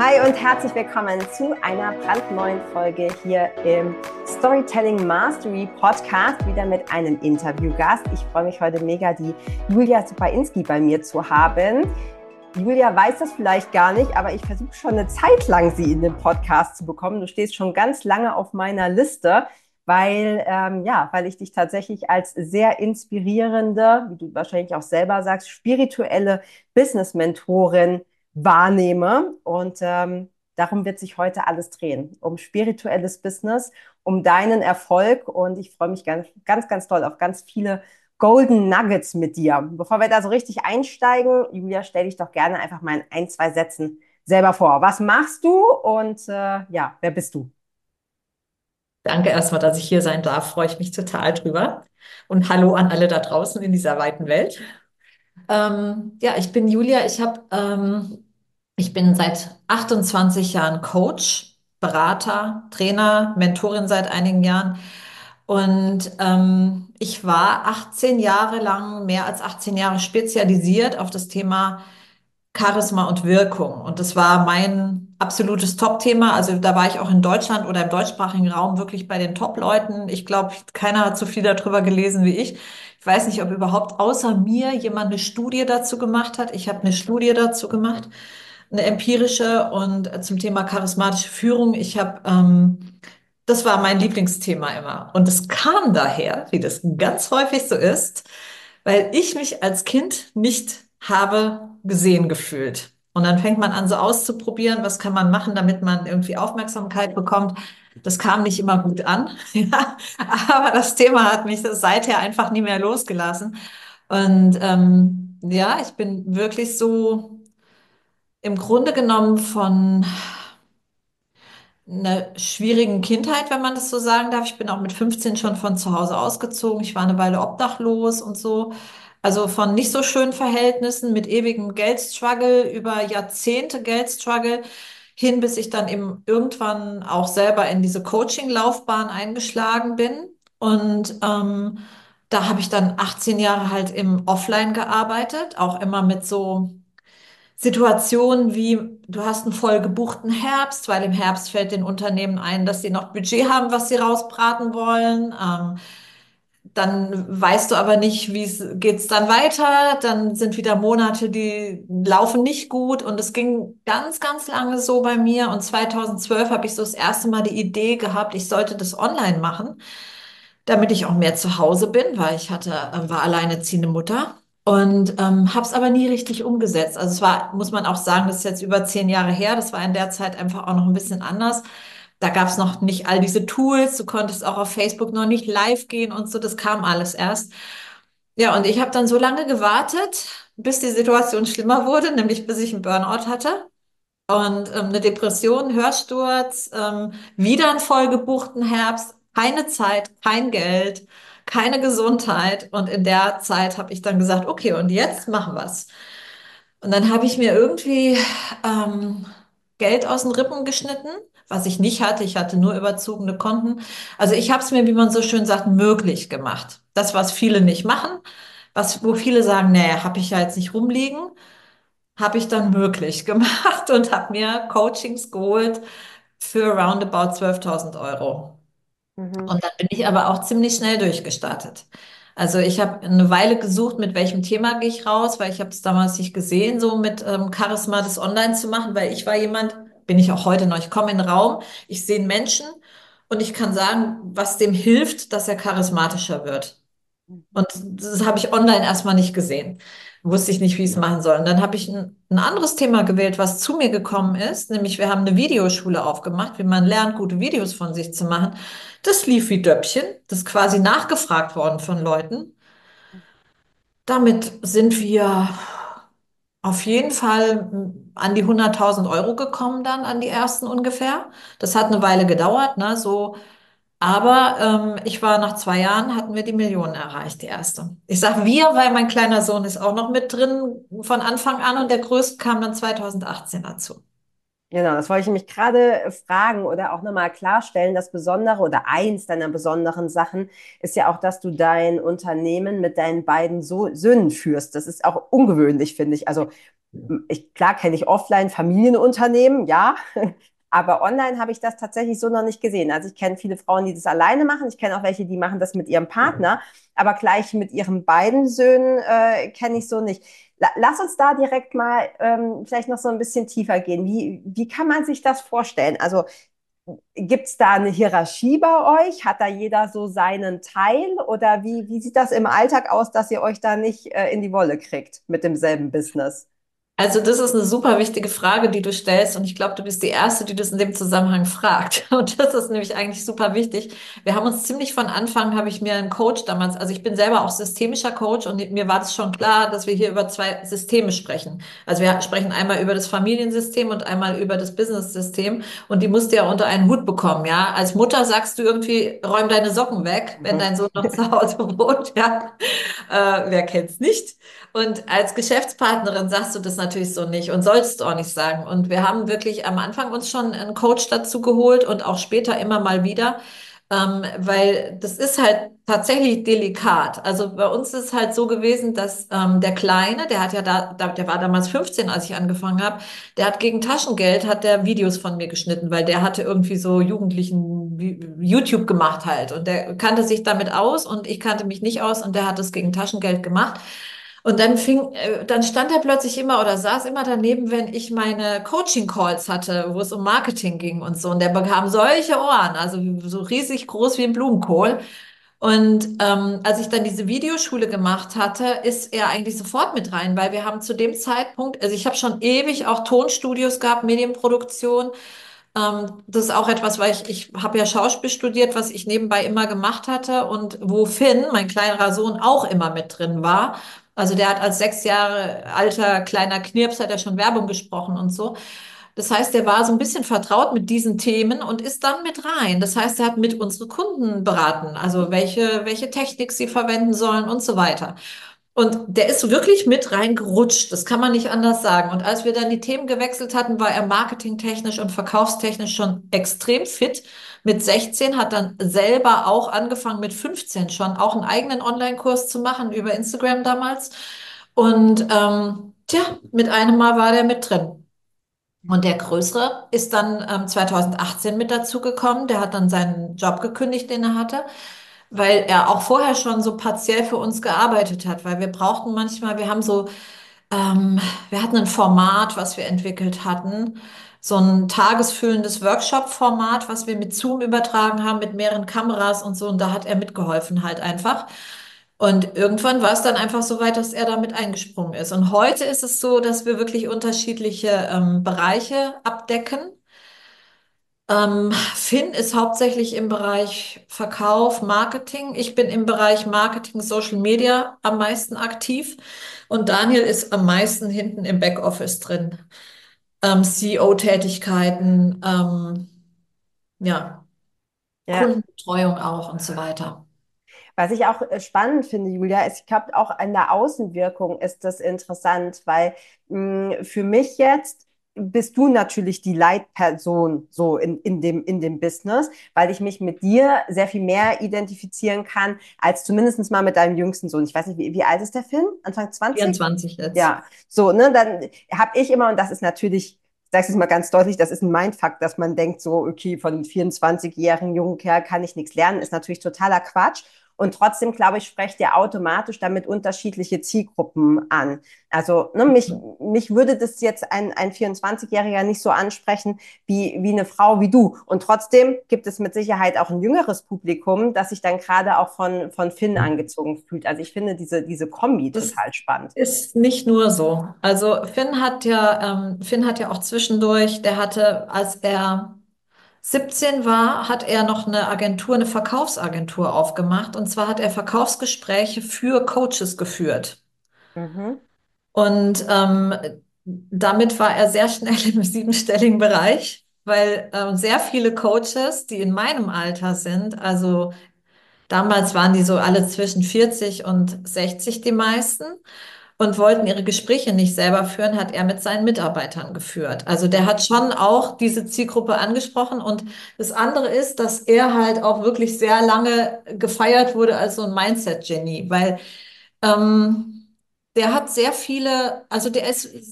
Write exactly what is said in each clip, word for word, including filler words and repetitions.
Hi und herzlich willkommen zu einer brandneuen Folge hier im Storytelling Mastery Podcast, wieder mit einem Interviewgast. Ich freue mich heute mega, die Julia Zupainski bei mir zu haben. Julia weiß das vielleicht gar nicht, aber ich versuche schon eine Zeit lang, sie in den Podcast zu bekommen. Du stehst schon ganz lange auf meiner Liste, weil, ähm, ja, weil ich dich tatsächlich als sehr inspirierende, wie du wahrscheinlich auch selber sagst, spirituelle Business-Mentorin wahrnehme. Und ähm, darum wird sich heute alles drehen, um spirituelles Business, um deinen Erfolg. Und ich freue mich ganz, ganz, ganz doll auf ganz viele Golden Nuggets mit dir. Bevor wir da so richtig einsteigen, Julia, stell dich doch gerne einfach mal in ein, zwei Sätzen selber vor. Was machst du und äh, ja, wer bist du? Danke erstmal, dass ich hier sein darf. Freue ich mich total drüber. Und hallo an alle da draußen in dieser weiten Welt. Ähm, ja, ich bin Julia. Ich habe, ähm, ich bin seit achtundzwanzig Jahren Coach, Berater, Trainer, Mentorin seit einigen Jahren. Und ähm, ich war achtzehn Jahre lang, mehr als achtzehn Jahre spezialisiert auf das Thema Charisma und Wirkung. Und das war mein absolutes Top-Thema. Also da war ich auch in Deutschland oder im deutschsprachigen Raum wirklich bei den Top-Leuten. Ich glaube, keiner hat so viel darüber gelesen wie ich. Ich weiß nicht, ob überhaupt außer mir jemand eine Studie dazu gemacht hat. Ich habe eine Studie dazu gemacht, eine empirische und äh, zum Thema charismatische Führung. Ich habe, ähm, das war mein Lieblingsthema immer. Und es kam daher, wie das ganz häufig so ist, weil ich mich als Kind nicht habe gesehen gefühlt. Und dann fängt man an, so auszuprobieren, was kann man machen, damit man irgendwie Aufmerksamkeit bekommt. Das kam nicht immer gut an, ja, aber das Thema hat mich seither einfach nie mehr losgelassen. Und ähm, ja, ich bin wirklich so im Grunde genommen von einer schwierigen Kindheit, wenn man das so sagen darf. Ich bin auch mit fünfzehn schon von zu Hause ausgezogen. Ich war eine Weile obdachlos und so. Also von nicht so schönen Verhältnissen mit ewigem Geldstruggle über Jahrzehnte Geldstruggle hin, bis ich dann eben irgendwann auch selber in diese Coaching-Laufbahn eingeschlagen bin. Und ähm, da habe ich dann achtzehn Jahre halt im Offline gearbeitet, auch immer mit so Situationen wie, du hast einen voll gebuchten Herbst, weil im Herbst fällt den Unternehmen ein, dass sie noch Budget haben, was sie rausbraten wollen. Ähm, dann weißt du aber nicht, wie es geht's dann weiter. Dann sind wieder Monate, die laufen nicht gut. Und es ging ganz, ganz lange so bei mir. Und zweitausendzwölf habe ich so das erste Mal die Idee gehabt, ich sollte das online machen, damit ich auch mehr zu Hause bin, weil ich hatte, äh, war alleinerziehende Mutter und ähm, habe es aber nie richtig umgesetzt. Also es war, muss man auch sagen, das ist jetzt über zehn Jahre her. Das war in der Zeit einfach auch noch ein bisschen anders. Da gab es noch nicht all diese Tools. Du konntest auch auf Facebook noch nicht live gehen und so. Das kam alles erst. Ja, und ich habe dann so lange gewartet, bis die Situation schlimmer wurde, nämlich bis ich einen Burnout hatte. Und ähm, eine Depression, Hörsturz, ähm, wieder einen vollgebuchten Herbst, keine Zeit, kein Geld, keine Gesundheit. Und in der Zeit habe ich dann gesagt, okay, und jetzt machen wir's. Und dann habe ich mir irgendwie ähm, Geld aus den Rippen geschnitten, was ich nicht hatte. Ich hatte nur überzogene Konten. Also ich habe es mir, wie man so schön sagt, möglich gemacht. Das, was viele nicht machen, was, wo viele sagen, nee, habe ich ja jetzt nicht rumliegen, habe ich dann möglich gemacht und habe mir Coachings geholt für roundabout zwölftausend Euro. Mhm. Und dann bin ich aber auch ziemlich schnell durchgestartet. Also ich habe eine Weile gesucht, mit welchem Thema gehe ich raus, weil ich habe es damals nicht gesehen, so mit ähm, Charisma das online zu machen, weil ich war jemand, bin ich auch heute noch, ich komme in den Raum, ich sehe einen Menschen und ich kann sagen, was dem hilft, dass er charismatischer wird. Und das habe ich online erstmal nicht gesehen. Wusste ich nicht, wie ich es machen soll. Und dann habe ich ein, ein anderes Thema gewählt, was zu mir gekommen ist, nämlich wir haben eine Videoschule aufgemacht, wie man lernt, gute Videos von sich zu machen. Das lief wie Döppchen. Das ist quasi nachgefragt worden von Leuten. Damit sind wir auf jeden Fall mm, an die hunderttausend Euro gekommen dann, an die ersten ungefähr. Das hat eine Weile gedauert, ne, so. Aber ähm, ich war nach zwei Jahren, hatten wir die Millionen erreicht, die erste. Ich sag wir, weil mein kleiner Sohn ist auch noch mit drin von Anfang an und der größte kam dann zweitausendachtzehn dazu. Genau, das wollte ich mich gerade fragen oder auch nochmal klarstellen. Das Besondere oder eins deiner besonderen Sachen ist ja auch, dass du dein Unternehmen mit deinen beiden so Söhnen führst. Das ist auch ungewöhnlich, finde ich. Also Ich, klar kenne ich offline Familienunternehmen, ja, aber online habe ich das tatsächlich so noch nicht gesehen. Also ich kenne viele Frauen, die das alleine machen. Ich kenne auch welche, die machen das mit ihrem Partner, aber gleich mit ihren beiden Söhnen äh, kenne ich so nicht. La Lass uns da direkt mal ähm, vielleicht noch so ein bisschen tiefer gehen. Wie, wie kann man sich das vorstellen? Also gibt es da eine Hierarchie bei euch? Hat da jeder so seinen Teil? Oder wie, wie sieht das im Alltag aus, dass ihr euch da nicht äh, in die Wolle kriegt mit demselben Business? Also das ist eine super wichtige Frage, die du stellst und ich glaube, du bist die Erste, die das in dem Zusammenhang fragt. Und das ist nämlich eigentlich super wichtig. Wir haben uns ziemlich von Anfang, habe ich mir einen Coach damals, also ich bin selber auch systemischer Coach und mir war das schon klar, dass wir hier über zwei Systeme sprechen. Also wir sprechen einmal über das Familiensystem und einmal über das Business-System und die musst du ja unter einen Hut bekommen, ja. Als Mutter sagst du irgendwie, räum deine Socken weg, wenn Mhm. dein Sohn noch zu Hause wohnt, ja. Äh, wer kennt's nicht? Und als Geschäftspartnerin sagst du das natürlich so nicht und sollst du auch nicht sagen. Und wir haben wirklich am Anfang uns schon einen Coach dazu geholt und auch später immer mal wieder, ähm, weil das ist halt tatsächlich delikat. Also bei uns ist es halt so gewesen, dass ähm, der Kleine, der hat ja da, da, der war damals fünfzehn, als ich angefangen habe, der hat gegen Taschengeld, hat der Videos von mir geschnitten, weil der hatte irgendwie so Jugendlichen Vi- YouTube gemacht halt und der kannte sich damit aus und ich kannte mich nicht aus und der hat es gegen Taschengeld gemacht. Und dann fing, äh, dann stand er plötzlich immer oder saß immer daneben, wenn ich meine Coaching-Calls hatte, wo es um Marketing ging und so. Und der bekam solche Ohren, also so riesig groß wie ein Blumenkohl. Und ähm, als ich dann diese Videoschule gemacht hatte, ist er eigentlich sofort mit rein, weil wir haben zu dem Zeitpunkt, also ich habe schon ewig auch Tonstudios gehabt, Medienproduktion. Ähm, das ist auch etwas, weil ich, ich habe ja Schauspiel studiert, was ich nebenbei immer gemacht hatte und wo Finn, mein kleinerer Sohn, auch immer mit drin war. Also der hat als sechs Jahre alter kleiner Knirps hat er schon Werbung gesprochen und so. Das heißt, der war so ein bisschen vertraut mit diesen Themen und ist dann mit rein. Das heißt, er hat mit unsere Kunden beraten, also welche, welche Technik sie verwenden sollen und so weiter. Und der ist wirklich mit reingerutscht. Das kann man nicht anders sagen. Und als wir dann die Themen gewechselt hatten, war er marketingtechnisch und verkaufstechnisch schon extrem fit. Mit sechzehn hat dann selber auch angefangen, mit fünfzehn schon auch einen eigenen Online-Kurs zu machen über Instagram damals. Und ähm, tja, mit einem Mal war der mit drin. Und der Größere ist dann ähm, zwanzig achtzehn mit dazugekommen. Der hat dann seinen Job gekündigt, den er hatte, weil er auch vorher schon so partiell für uns gearbeitet hat, weil wir brauchten manchmal, wir haben so, ähm, wir hatten ein Format, was wir entwickelt hatten, so ein tagesfüllendes Workshop-Format, was wir mit Zoom übertragen haben, mit mehreren Kameras und so. Und da hat er mitgeholfen halt einfach. Und irgendwann war es dann einfach so weit, dass er damit eingesprungen ist. Und heute ist es so, dass wir wirklich unterschiedliche ähm, Bereiche abdecken. Ähm, Finn ist hauptsächlich im Bereich Verkauf, Marketing. Ich bin im Bereich Marketing, Social Media am meisten aktiv. Und Daniel ist am meisten hinten im Backoffice drin. Ähm, C E O-Tätigkeiten, ähm, ja, Ja. Kundenbetreuung auch und so weiter. Was ich auch äh, spannend finde, Julia, ist, ich glaube, auch an der Außenwirkung ist das interessant, weil mh, für mich jetzt bist du natürlich die Leitperson so in, in dem, in dem Business, weil ich mich mit dir sehr viel mehr identifizieren kann, als zumindest mal mit deinem jüngsten Sohn. Ich weiß nicht, wie, wie alt ist der Film? Anfang zwanzig? vierundzwanzig jetzt. Ja, so, ne, dann habe ich immer, und das ist natürlich, ich sage es mal ganz deutlich, das ist ein Mindfuck, dass man denkt, so, okay, von einem vierundzwanzig-jährigen jungen Kerl kann ich nichts lernen, ist natürlich totaler Quatsch. Und trotzdem, glaube ich, sprecht ihr automatisch damit unterschiedliche Zielgruppen an. Also ne, mich, mich würde das jetzt ein, ein vierundzwanzig-Jähriger nicht so ansprechen wie, wie eine Frau wie du. Und trotzdem gibt es mit Sicherheit auch ein jüngeres Publikum, das sich dann gerade auch von, von Finn angezogen fühlt. Also ich finde diese, diese Kombi Das total spannend. ist nicht nur so. Also Finn hat ja, ähm, Finn hat ja auch zwischendurch, der hatte, als er siebzehn war, hat er noch eine Agentur, eine Verkaufsagentur aufgemacht. Und zwar hat er Verkaufsgespräche für Coaches geführt. Mhm. Und ähm, damit war er sehr schnell im siebenstelligen Bereich, weil ähm, sehr viele Coaches, die in meinem Alter sind, also damals waren die so alle zwischen vierzig und sechzig die meisten und wollten ihre Gespräche nicht selber führen, hat er mit seinen Mitarbeitern geführt. Also der hat schon auch diese Zielgruppe angesprochen. Und das andere ist, dass er halt auch wirklich sehr lange gefeiert wurde als so ein Mindset-Genie, weil ähm, der hat sehr viele, also der ist,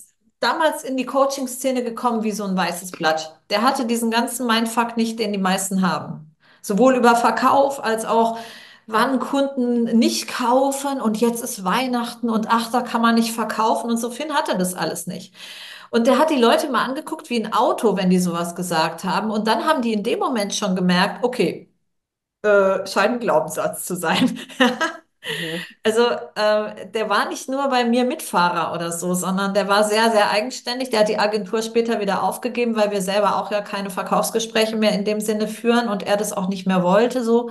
damals in die Coaching-Szene gekommen wie so ein weißes Blatt. Der hatte diesen ganzen Mindfuck nicht, den die meisten haben. Sowohl über Verkauf als auch, wann Kunden nicht kaufen und jetzt ist Weihnachten und ach, da kann man nicht verkaufen und so. Finn hatte das alles nicht. Und der hat die Leute mal angeguckt wie ein Auto, wenn die sowas gesagt haben. Und dann haben die in dem Moment schon gemerkt, okay, äh, scheint ein Glaubenssatz zu sein. Mhm. Also äh, der war nicht nur bei mir Mitfahrer oder so, sondern der war sehr, sehr eigenständig. Der hat die Agentur später wieder aufgegeben, weil wir selber auch ja keine Verkaufsgespräche mehr in dem Sinne führen und er das auch nicht mehr wollte so,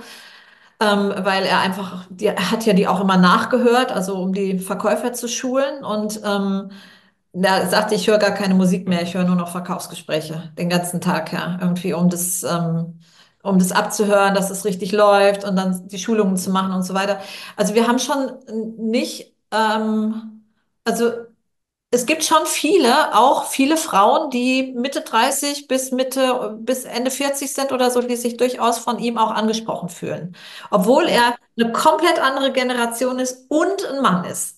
ähm, weil er einfach, die, er hat ja die auch immer nachgehört, also um die Verkäufer zu schulen und ähm, da sagte ich, ich höre gar keine Musik mehr, ich höre nur noch Verkaufsgespräche den ganzen Tag, ja, irgendwie um das, ähm, um das abzuhören, dass es richtig läuft und dann die Schulungen zu machen und so weiter. Also wir haben schon nicht, ähm, also es gibt schon viele, auch viele Frauen, die Mitte dreißig bis Mitte, bis Ende vierzig sind oder so, die sich durchaus von ihm auch angesprochen fühlen. Obwohl Ja. er eine komplett andere Generation ist und ein Mann ist.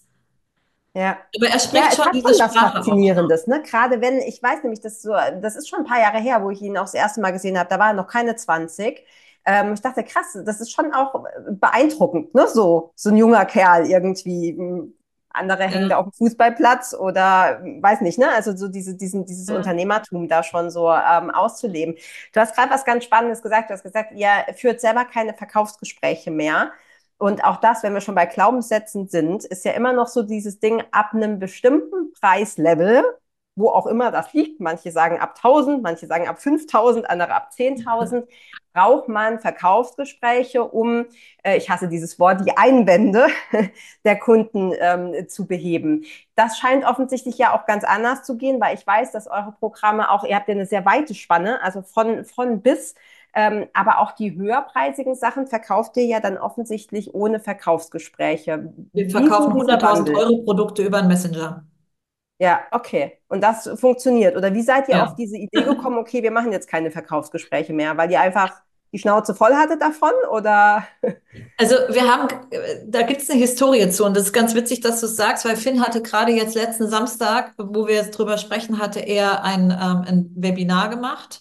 Ja. Aber er Ja, spricht es schon hat diese schon was Sprache auch. Faszinierendes, ne? Gerade wenn, ich weiß nämlich, das so, das ist schon ein paar Jahre her, wo ich ihn auch das erste Mal gesehen habe, da war er noch keine zwanzig. Ähm, ich dachte, krass, das ist schon auch beeindruckend, ne? So, so ein junger Kerl irgendwie. Andere hängen da Ja, auf dem Fußballplatz oder weiß nicht, ne? Also so diese, diesen, dieses ja. Unternehmertum da schon so ähm, auszuleben. Du hast gerade was ganz Spannendes gesagt. Du hast gesagt, ihr führt selber keine Verkaufsgespräche mehr. Und auch das, wenn wir schon bei Glaubenssätzen sind, ist ja immer noch so dieses Ding ab einem bestimmten Preislevel, wo auch immer das liegt. Manche sagen ab tausend, manche sagen ab fünftausend, andere ab zehntausend. Braucht man Verkaufsgespräche, um, äh, ich hasse dieses Wort, die Einwände der Kunden ähm, zu beheben. Das scheint offensichtlich ja auch ganz anders zu gehen, weil ich weiß, dass eure Programme auch, ihr habt ja eine sehr weite Spanne, also von, von bis. Ähm, aber auch die höherpreisigen Sachen verkauft ihr ja dann offensichtlich ohne Verkaufsgespräche. Wir Wie ist denn verkaufen dieser hunderttausend Wandel? Euro Produkte über einen Messenger. Ja, okay. Und das funktioniert. Oder wie seid ihr auf Ja. diese Idee gekommen, okay, wir machen jetzt keine Verkaufsgespräche mehr, weil ihr einfach die Schnauze voll hattet davon? Oder? Also wir haben, äh, da gibt es eine Historie zu und das ist ganz witzig, dass du es sagst, weil Finn hatte gerade jetzt letzten Samstag, wo wir jetzt drüber sprechen, hatte er ein, ähm, ein Webinar gemacht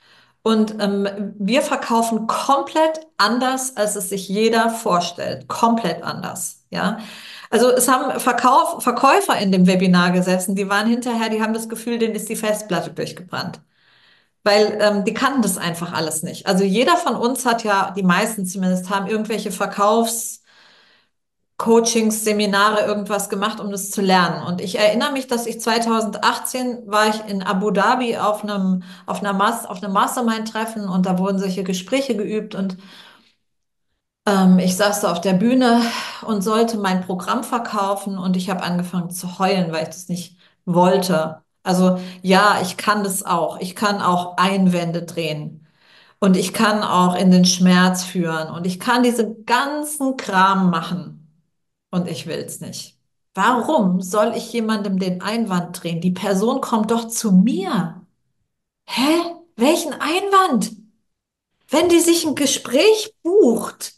und ähm, wir verkaufen komplett anders, als es sich jeder vorstellt. Komplett anders, ja. Also es haben Verkauf, Verkäufer in dem Webinar gesessen, die waren hinterher, die haben das Gefühl, denen ist die Festplatte durchgebrannt. Weil ähm, die kannten das einfach alles nicht. Also jeder von uns hat ja, die meisten zumindest, haben irgendwelche Verkaufs- Coachings, Seminare, irgendwas gemacht, um das zu lernen. Und ich erinnere mich, dass ich zwanzig achtzehn war ich in Abu Dhabi auf einem, auf einer Mas auf einem Mastermind-Treffen und da wurden solche Gespräche geübt und ähm, ich saß da auf der Bühne und sollte mein Programm verkaufen und ich habe angefangen zu heulen, weil ich das nicht wollte. Also ja, ich kann das auch. Ich kann auch Einwände drehen. Und ich kann auch in den Schmerz führen und ich kann diese ganzen Kram machen. Und ich will's nicht. Warum soll ich jemandem den Einwand drehen? Die Person kommt doch zu mir. Hä? Welchen Einwand? Wenn die sich ein Gespräch bucht,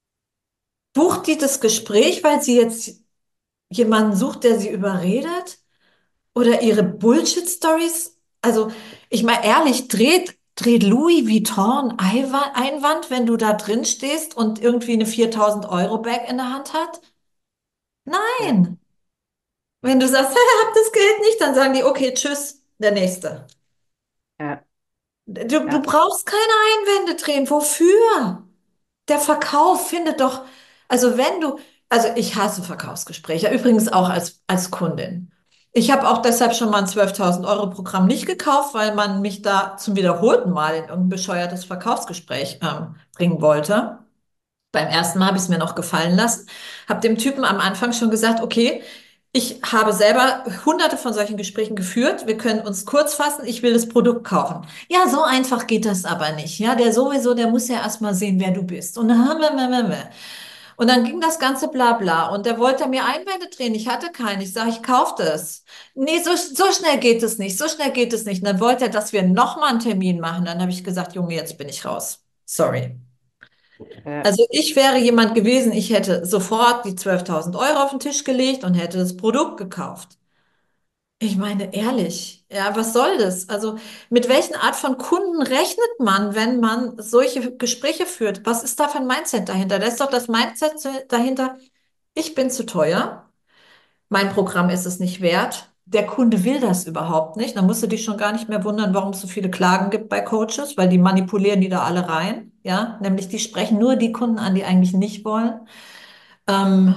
bucht die das Gespräch, weil sie jetzt jemanden sucht, der sie überredet? Oder ihre Bullshit-Stories? Also, ich meine, ehrlich, dreht, dreht Louis Vuitton Einwa- Einwand, wenn du da drin stehst und irgendwie eine viertausend Euro Bag in der Hand hat? Ja, Nein. Wenn du sagst, hey, hab das Geld nicht, dann sagen die, okay, tschüss, der nächste. ja, Du, du ja, brauchst keine Einwände drehen. Wofür? Der Verkauf findet doch, also wenn du, also ich hasse Verkaufsgespräche, übrigens auch als, als Kundin. Ich habe auch deshalb schon mal ein zwölftausend Euro Programm nicht gekauft, weil man mich da zum wiederholten Mal in irgendein bescheuertes Verkaufsgespräch ähm, bringen wollte. Beim ersten Mal habe ich es mir noch gefallen lassen, habe dem Typen am Anfang schon gesagt, okay, ich habe selber hunderte von solchen Gesprächen geführt. Wir können uns kurz fassen. Ich will das Produkt kaufen. Ja, so einfach geht das aber nicht. Ja, der sowieso, der muss ja erst mal sehen, wer du bist. Und dann, und dann ging das ganze Blabla. Und der wollte mir Einwände drehen. Ich hatte keinen. Ich sage, ich kaufe das. Nee, so, so schnell geht es nicht. So schnell geht es nicht. Und dann wollte er, dass wir nochmal einen Termin machen. Dann habe ich gesagt, Junge, jetzt bin ich raus. Sorry. ja, Also ich wäre jemand gewesen, ich hätte sofort die zwölftausend Euro auf den Tisch gelegt und hätte das Produkt gekauft. Ich meine, ehrlich, ja, was soll das? Also, mit welchen Art von Kunden rechnet man, wenn man solche Gespräche führt? Was ist da für ein Mindset dahinter? Da ist doch das Mindset dahinter, ich bin zu teuer, mein Programm ist es nicht wert, der Kunde will das überhaupt nicht. Dann musst du dich schon gar nicht mehr wundern, warum es so viele Klagen gibt bei Coaches, weil die manipulieren die da alle rein, ja, nämlich die sprechen nur die Kunden an, die eigentlich nicht wollen. Ähm,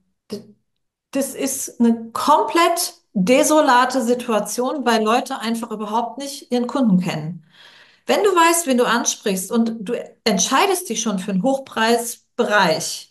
Das ist eine komplett desolate Situation, weil Leute einfach überhaupt nicht ihren Kunden kennen. Wenn du weißt, wen du ansprichst und du entscheidest dich schon für einen Hochpreisbereich,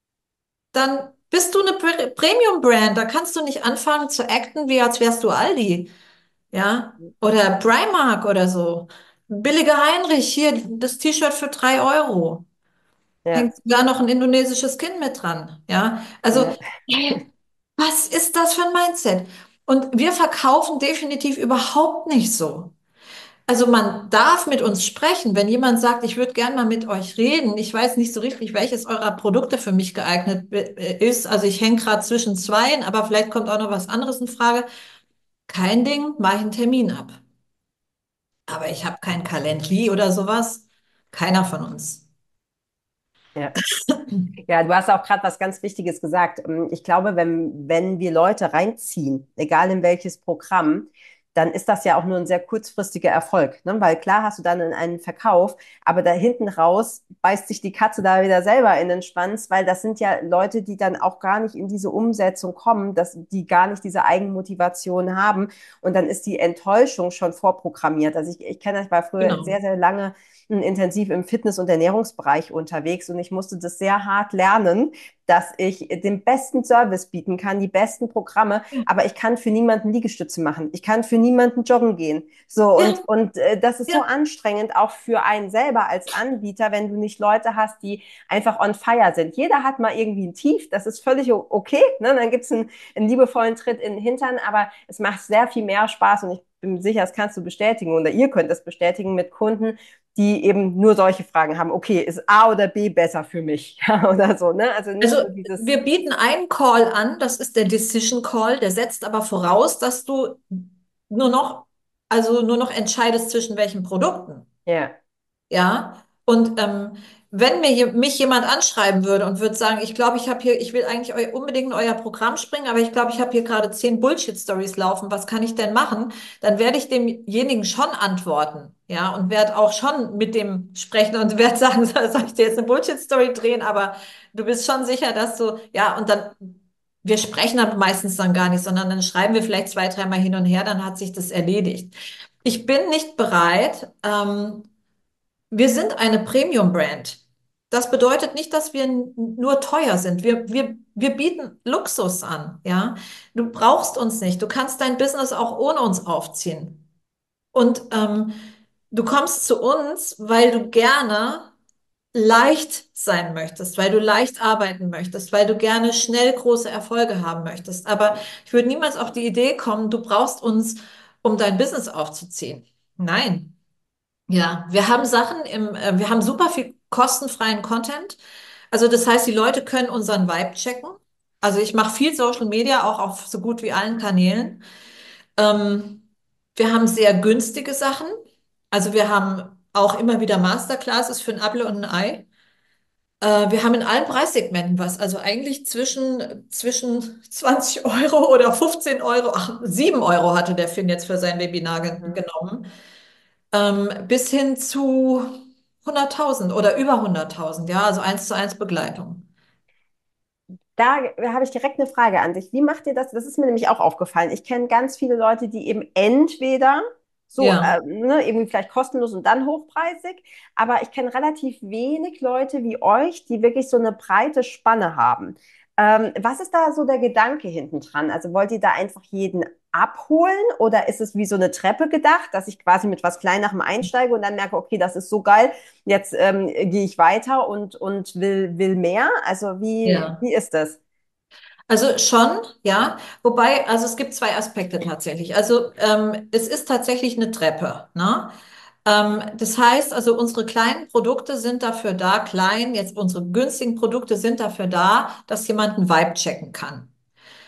dann bist du eine Pre- Premium-Brand. Da kannst du nicht anfangen zu acten, wie als wärst du Aldi, ja, oder Primark oder so. Billige Heinrich, hier das T-Shirt für drei Euro. Ja, Hängt sogar noch ein indonesisches Kind mit dran, ja. Also, ja, hey, was ist das für ein Mindset? Und wir verkaufen definitiv überhaupt nicht so. Also man darf mit uns sprechen. Wenn jemand sagt, ich würde gern mal mit euch reden, ich weiß nicht so richtig, welches eurer Produkte für mich geeignet äh, ist. Also ich hänge gerade zwischen zweien, aber vielleicht kommt auch noch was anderes in Frage. Kein Ding, mache ich einen Termin ab. Aber ich habe kein Calendly oder sowas. Keiner von uns. ja. Ja, du hast auch gerade was ganz Wichtiges gesagt. Ähm, Ich glaube, wenn, wenn wir Leute reinziehen, egal in welches Programm, dann ist das ja auch nur ein sehr kurzfristiger Erfolg, ne? Weil klar hast du dann einen Verkauf, aber da hinten raus beißt sich die Katze da wieder selber in den Schwanz, weil das sind ja Leute, die dann auch gar nicht in diese Umsetzung kommen, dass die gar nicht diese Eigenmotivation haben und dann ist die Enttäuschung schon vorprogrammiert. Also ich, ich kenne das, ich war früher Genau. sehr, sehr lange intensiv im Fitness- und Ernährungsbereich unterwegs und ich musste das sehr hart lernen, dass ich den besten Service bieten kann, die besten Programme, Ja, aber ich kann für niemanden Liegestütze machen. Ich kann für niemanden joggen gehen. So ja, und und äh, das ist so ja. anstrengend auch für einen selber als Anbieter, wenn du nicht Leute hast, die einfach on fire sind. Jeder hat mal irgendwie ein Tief, das ist völlig okay, ne? Dann gibt's einen, einen liebevollen Tritt in den Hintern, aber es macht sehr viel mehr Spaß und ich bin sicher, das kannst du bestätigen oder ihr könnt das bestätigen mit Kunden, die eben nur solche Fragen haben. Okay, ist A oder B besser für mich? Ja, oder so, ne? Also nicht Also so dieses, wir bieten einen Call an, das ist der Decision Call, der setzt aber voraus, dass du nur noch, also nur noch entscheidest zwischen welchen Produkten. ja, Ja, und ähm, wenn mir je, mich jemand anschreiben würde und würde sagen, ich glaube, ich habe hier, ich will eigentlich eu unbedingt in euer Programm springen, aber ich glaube, ich habe hier gerade zehn Bullshit-Stories laufen, was kann ich denn machen? Dann werde ich demjenigen schon antworten, ja, und werde auch schon mit dem sprechen und werde sagen, soll soll ich dir jetzt eine Bullshit-Story drehen, aber du bist schon sicher, dass du, ja, und dann, wir sprechen aber meistens dann gar nicht, sondern dann schreiben wir vielleicht zwei, dreimal hin und her, dann hat sich das erledigt. Ich bin nicht bereit, ähm, wir sind eine Premium-Brand. Das bedeutet nicht, dass wir n- nur teuer sind. Wir, wir, wir bieten Luxus an, ja. Du brauchst uns nicht. Du kannst dein Business auch ohne uns aufziehen. Und ähm, du kommst zu uns, weil du gerne leicht sein möchtest, weil du leicht arbeiten möchtest, weil du gerne schnell große Erfolge haben möchtest. Aber ich würde niemals auf die Idee kommen, du brauchst uns, um dein Business aufzuziehen. Nein. Ja, wir haben Sachen im, äh, wir haben super viel kostenfreien Content. Also das heißt, die Leute können unseren Vibe checken. Also ich mache viel Social Media, auch auf so gut wie allen Kanälen. Ähm, Wir haben sehr günstige Sachen. Also wir haben auch immer wieder Masterclasses für ein Apfel und ein Ei. Äh, wir haben in allen Preissegmenten was. Also eigentlich zwischen, zwischen zwanzig Euro oder fünfzehn Euro, ach, sieben Euro hatte der Finn jetzt für sein Webinar ge mhm. genommen. Ähm, bis hin zu hunderttausend oder über hunderttausend, ja, also eins zu eins Begleitung. Da habe ich direkt eine Frage an dich. Wie macht ihr das? Das ist mir nämlich auch aufgefallen. Ich kenne ganz viele Leute, die eben entweder so, Ja. äh, ne, irgendwie vielleicht kostenlos und dann hochpreisig, aber ich kenne relativ wenig Leute wie euch, die wirklich so eine breite Spanne haben. Ähm, was ist da so der Gedanke hinten dran? Also wollt ihr da einfach jeden abholen oder ist es wie so eine Treppe gedacht, dass ich quasi mit was Kleinerem einsteige und dann merke, okay, das ist so geil, jetzt ähm, gehe ich weiter und, und will, will mehr? Also wie, Ja. wie ist das? Also schon, ja. Wobei, also es gibt zwei Aspekte tatsächlich. Also ähm, es ist tatsächlich eine Treppe, ne? Ähm, das heißt, also unsere kleinen Produkte sind dafür da, klein, jetzt unsere günstigen Produkte sind dafür da, dass jemand einen Vibe checken kann.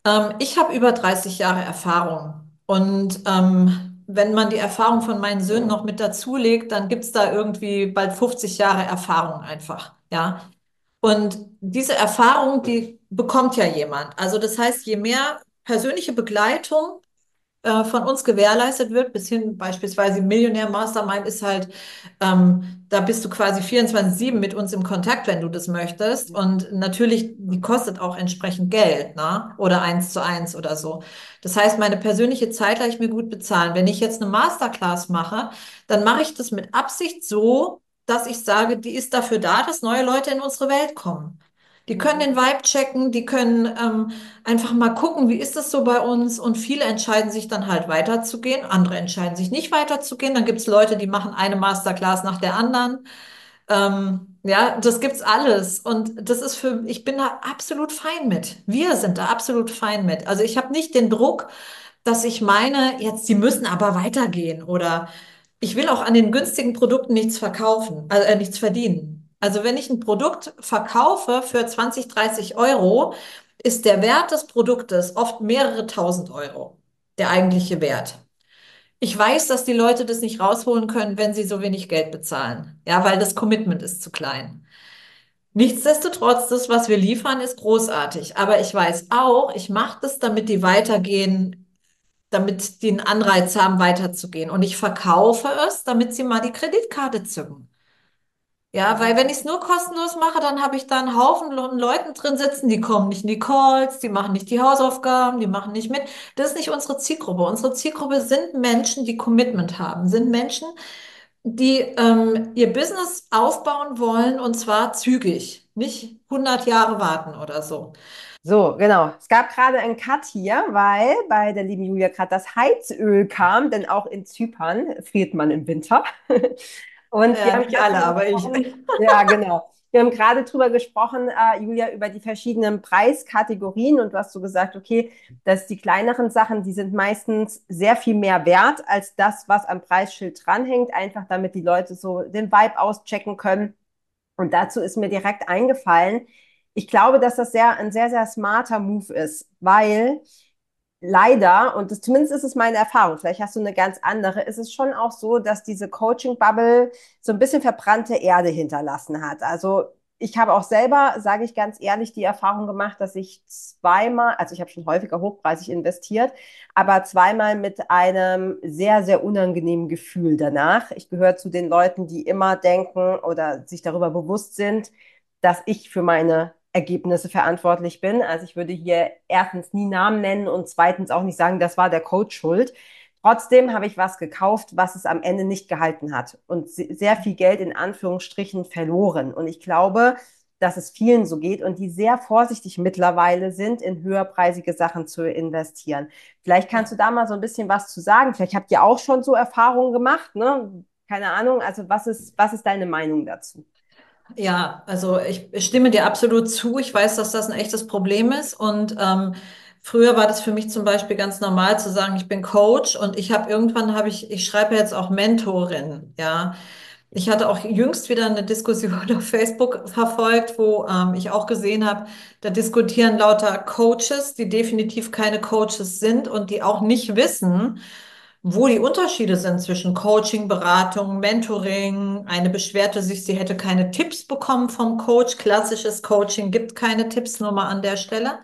Ähm, ich habe über dreißig Jahre Erfahrung und ähm, wenn man die Erfahrung von meinen Söhnen noch mit dazulegt, dann gibt's da irgendwie bald fünfzig Jahre Erfahrung einfach, ja. Und diese Erfahrung, die bekommt ja jemand. Also das heißt, je mehr persönliche Begleitung äh, von uns gewährleistet wird, bis hin beispielsweise Millionär Mastermind ist halt, ähm, da bist du quasi vierundzwanzig sieben mit uns im Kontakt, wenn du das möchtest. Und natürlich, die kostet auch entsprechend Geld, ne? Oder eins zu eins oder so. Das heißt, meine persönliche Zeit lasse ich mir gut bezahlen. Wenn ich jetzt eine Masterclass mache, dann mache ich das mit Absicht so, dass ich sage, die ist dafür da, dass neue Leute in unsere Welt kommen. Die können den Vibe checken, die können ähm, einfach mal gucken, wie ist das so bei uns? Und viele entscheiden sich dann halt weiterzugehen, andere entscheiden sich nicht weiterzugehen. Dann gibt es Leute, die machen eine Masterclass nach der anderen. Ähm, ja, das gibt's alles. Und das ist für, ich bin da absolut fein mit. Wir sind da absolut fein mit. Also ich habe nicht den Druck, dass ich meine, jetzt, die müssen aber weitergehen oder ich will auch an den günstigen Produkten nichts verkaufen, also äh, nichts verdienen. Also wenn ich ein Produkt verkaufe für zwanzig, dreißig Euro, ist der Wert des Produktes oft mehrere tausend Euro, der eigentliche Wert. Ich weiß, dass die Leute das nicht rausholen können, wenn sie so wenig Geld bezahlen. Ja, weil das Commitment ist zu klein. Nichtsdestotrotz, das, was wir liefern, ist großartig. Aber ich weiß auch, ich mache das, damit die weitergehen, damit die einen Anreiz haben, weiterzugehen. Und ich verkaufe es, damit sie mal die Kreditkarte zücken. Ja, weil wenn ich es nur kostenlos mache, dann habe ich da einen Haufen Le- Leuten drin sitzen, die kommen nicht in die Calls, die machen nicht die Hausaufgaben, die machen nicht mit. Das ist nicht unsere Zielgruppe. Unsere Zielgruppe sind Menschen, die Commitment haben, sind Menschen, die ähm, ihr Business aufbauen wollen und zwar zügig, nicht hundert Jahre warten oder so. So, genau. Es gab gerade einen Cut hier, weil bei der lieben Julia gerade das Heizöl kam, denn auch in Zypern friert man im Winter. Und wir Ja, haben nicht gerade alle, drüber aber ich. gesprochen, ja, genau. Wir haben gerade drüber gesprochen, äh, Julia, über die verschiedenen Preiskategorien und du hast so gesagt, okay, dass die kleineren Sachen, die sind meistens sehr viel mehr wert als das, was am Preisschild dranhängt, einfach damit die Leute so den Vibe auschecken können. Und dazu ist mir direkt eingefallen, ich glaube, dass das sehr, ein sehr, sehr smarter Move ist, weil leider, und das, zumindest ist es meine Erfahrung, vielleicht hast du eine ganz andere, ist es schon auch so, dass diese Coaching-Bubble so ein bisschen verbrannte Erde hinterlassen hat. Also ich habe auch selber, sage ich ganz ehrlich, die Erfahrung gemacht, dass ich zweimal, also ich habe schon häufiger hochpreisig investiert, aber zweimal mit einem sehr, sehr unangenehmen Gefühl danach. Ich gehöre zu den Leuten, die immer denken oder sich darüber bewusst sind, dass ich für meine Ergebnisse verantwortlich bin. Also ich würde hier erstens nie Namen nennen und zweitens auch nicht sagen, das war der Coach schuld. Trotzdem habe ich was gekauft, was es am Ende nicht gehalten hat und sehr viel Geld in Anführungsstrichen verloren. Und ich glaube, dass es vielen so geht und die sehr vorsichtig mittlerweile sind, in höherpreisige Sachen zu investieren. Vielleicht kannst du da mal so ein bisschen was zu sagen. Vielleicht habt ihr auch schon so Erfahrungen gemacht, ne? Keine Ahnung. Also was ist, was ist deine Meinung dazu? Ja, also ich stimme dir absolut zu. Ich weiß, dass das ein echtes Problem ist. Und ähm, früher war das für mich zum Beispiel ganz normal zu sagen, ich bin Coach und ich habe irgendwann habe ich, ich schreibe jetzt auch Mentorin. Ja, ich hatte auch jüngst wieder eine Diskussion auf Facebook verfolgt, wo ähm, ich auch gesehen habe, da diskutieren lauter Coaches, die definitiv keine Coaches sind und die auch nicht wissen, wo die Unterschiede sind zwischen Coaching, Beratung, Mentoring. Eine beschwerte sich, sie hätte keine Tipps bekommen vom Coach. Klassisches Coaching gibt keine Tipps, nur mal an der Stelle.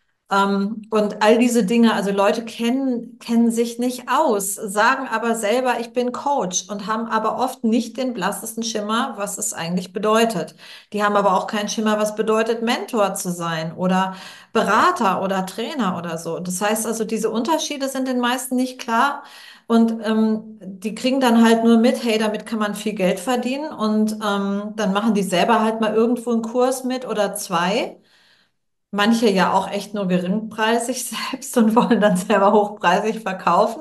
Ähm, und all diese Dinge, also Leute kennen, kennen sich nicht aus, sagen aber selber, ich bin Coach und haben aber oft nicht den blassesten Schimmer, was es eigentlich bedeutet. Die haben aber auch keinen Schimmer, was bedeutet, Mentor zu sein oder Berater oder Trainer oder so. Das heißt also, diese Unterschiede sind den meisten nicht klar. Und ähm, die kriegen dann halt nur mit, hey, damit kann man viel Geld verdienen. Und ähm, dann machen die selber halt mal irgendwo einen Kurs mit oder zwei. Manche ja auch echt nur geringpreisig selbst und wollen dann selber hochpreisig verkaufen.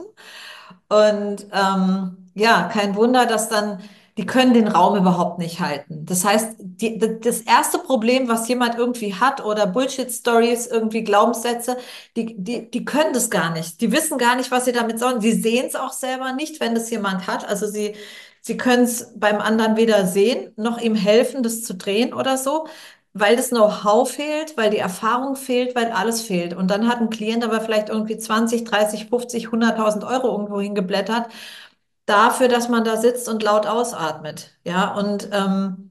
Und ähm, ja, kein Wunder, dass dann, die können den Raum überhaupt nicht halten. Das heißt, die, das erste Problem, was jemand irgendwie hat oder Bullshit-Stories, irgendwie Glaubenssätze, die, die, die können das gar nicht. Die wissen gar nicht, was sie damit sollen. Sie sehen es auch selber nicht, wenn das jemand hat. Also sie, sie können es beim anderen weder sehen, noch ihm helfen, das zu drehen oder so. weil das Know-how fehlt, weil die Erfahrung fehlt, weil alles fehlt. Und dann hat ein Klient aber vielleicht irgendwie zwanzig, dreißig, fünfzig, hunderttausend Euro irgendwo hingeblättert, dafür, dass man da sitzt und laut ausatmet. Ja, und ähm,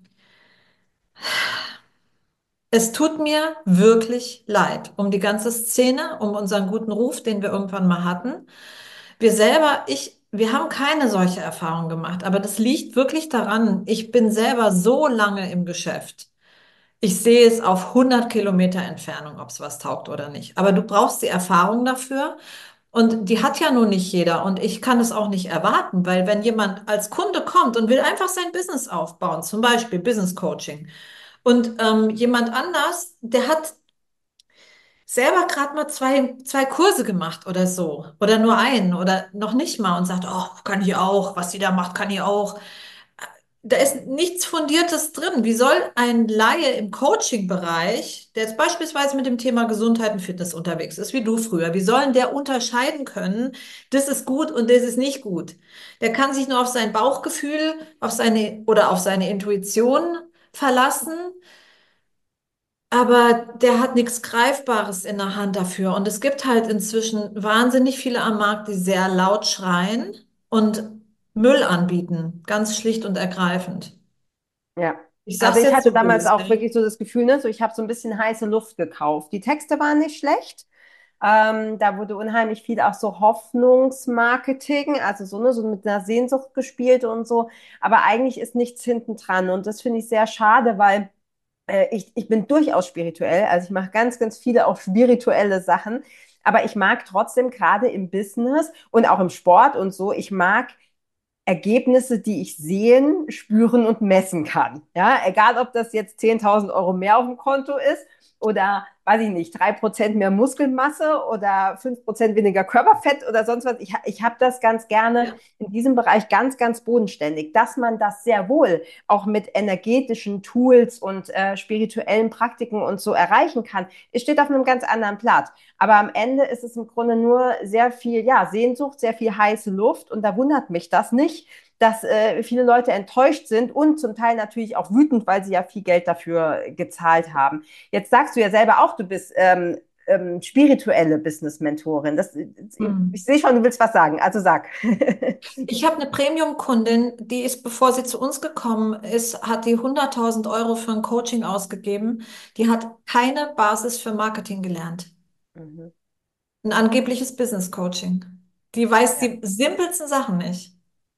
es tut mir wirklich leid um die ganze Szene, um unseren guten Ruf, den wir irgendwann mal hatten. Wir selber, ich, wir haben keine solche Erfahrung gemacht, aber das liegt wirklich daran, ich bin selber so lange im Geschäft. Ich sehe es auf hundert Kilometer Entfernung, ob es was taugt oder nicht. Aber du brauchst die Erfahrung dafür. Und die hat ja nun nicht jeder. Und ich kann es auch nicht erwarten, weil wenn jemand als Kunde kommt und will einfach sein Business aufbauen, zum Beispiel Business Coaching, und ähm, jemand anders, der hat selber gerade mal zwei, zwei Kurse gemacht oder so, oder nur einen oder noch nicht mal und sagt, oh, kann ich auch, was die da macht, kann ich auch. Da ist nichts Fundiertes drin. Wie soll ein Laie im Coaching-Bereich, der jetzt beispielsweise mit dem Thema Gesundheit und Fitness unterwegs ist, wie du früher, wie sollen der unterscheiden können, das ist gut und das ist nicht gut? Der kann sich nur auf sein Bauchgefühl, auf seine oder auf seine Intuition verlassen, aber der hat nichts Greifbares in der Hand dafür. Und es gibt halt inzwischen wahnsinnig viele am Markt, die sehr laut schreien und Müll anbieten, ganz schlicht und ergreifend. Ja. Ich Also sag's ich jetzt hatte so damals böse. auch wirklich so das Gefühl, ne, so ich habe so ein bisschen heiße Luft gekauft. Die Texte waren nicht schlecht. Ähm, da wurde unheimlich viel auch so Hoffnungsmarketing, also so, ne, so mit einer Sehnsucht gespielt und so. Aber eigentlich ist nichts hinten dran. Und das finde ich sehr schade, weil äh, ich, ich bin durchaus spirituell. Also ich mache ganz, ganz viele auch spirituelle Sachen. Aber ich mag trotzdem gerade im Business und auch im Sport und so, ich mag Ergebnisse, die ich sehen, spüren und messen kann. Ja, egal ob das jetzt zehntausend Euro mehr auf dem Konto ist oder, weiß ich nicht, drei Prozent mehr Muskelmasse oder fünf Prozent weniger Körperfett oder sonst was. Ich, ich habe das ganz gerne Ja. in diesem Bereich ganz, ganz bodenständig, dass man das sehr wohl auch mit energetischen Tools und äh, spirituellen Praktiken und so erreichen kann. Es steht auf einem ganz anderen Blatt. Aber am Ende ist es im Grunde nur sehr viel, ja, Sehnsucht, sehr viel heiße Luft. Und da wundert mich das nicht, dass äh, viele Leute enttäuscht sind und zum Teil natürlich auch wütend, weil sie ja viel Geld dafür gezahlt haben. Jetzt sagst du ja selber auch, du bist ähm, ähm, spirituelle Business-Mentorin. Das, ich Hm. sehe schon, du willst was sagen. Also sag. Ich habe eine Premium-Kundin, die ist, bevor sie zu uns gekommen ist, hat die hunderttausend Euro für ein Coaching ausgegeben. Die hat keine Basis für Marketing gelernt. Mhm. Ein angebliches Business-Coaching. Die weiß Ja, die simpelsten Sachen nicht.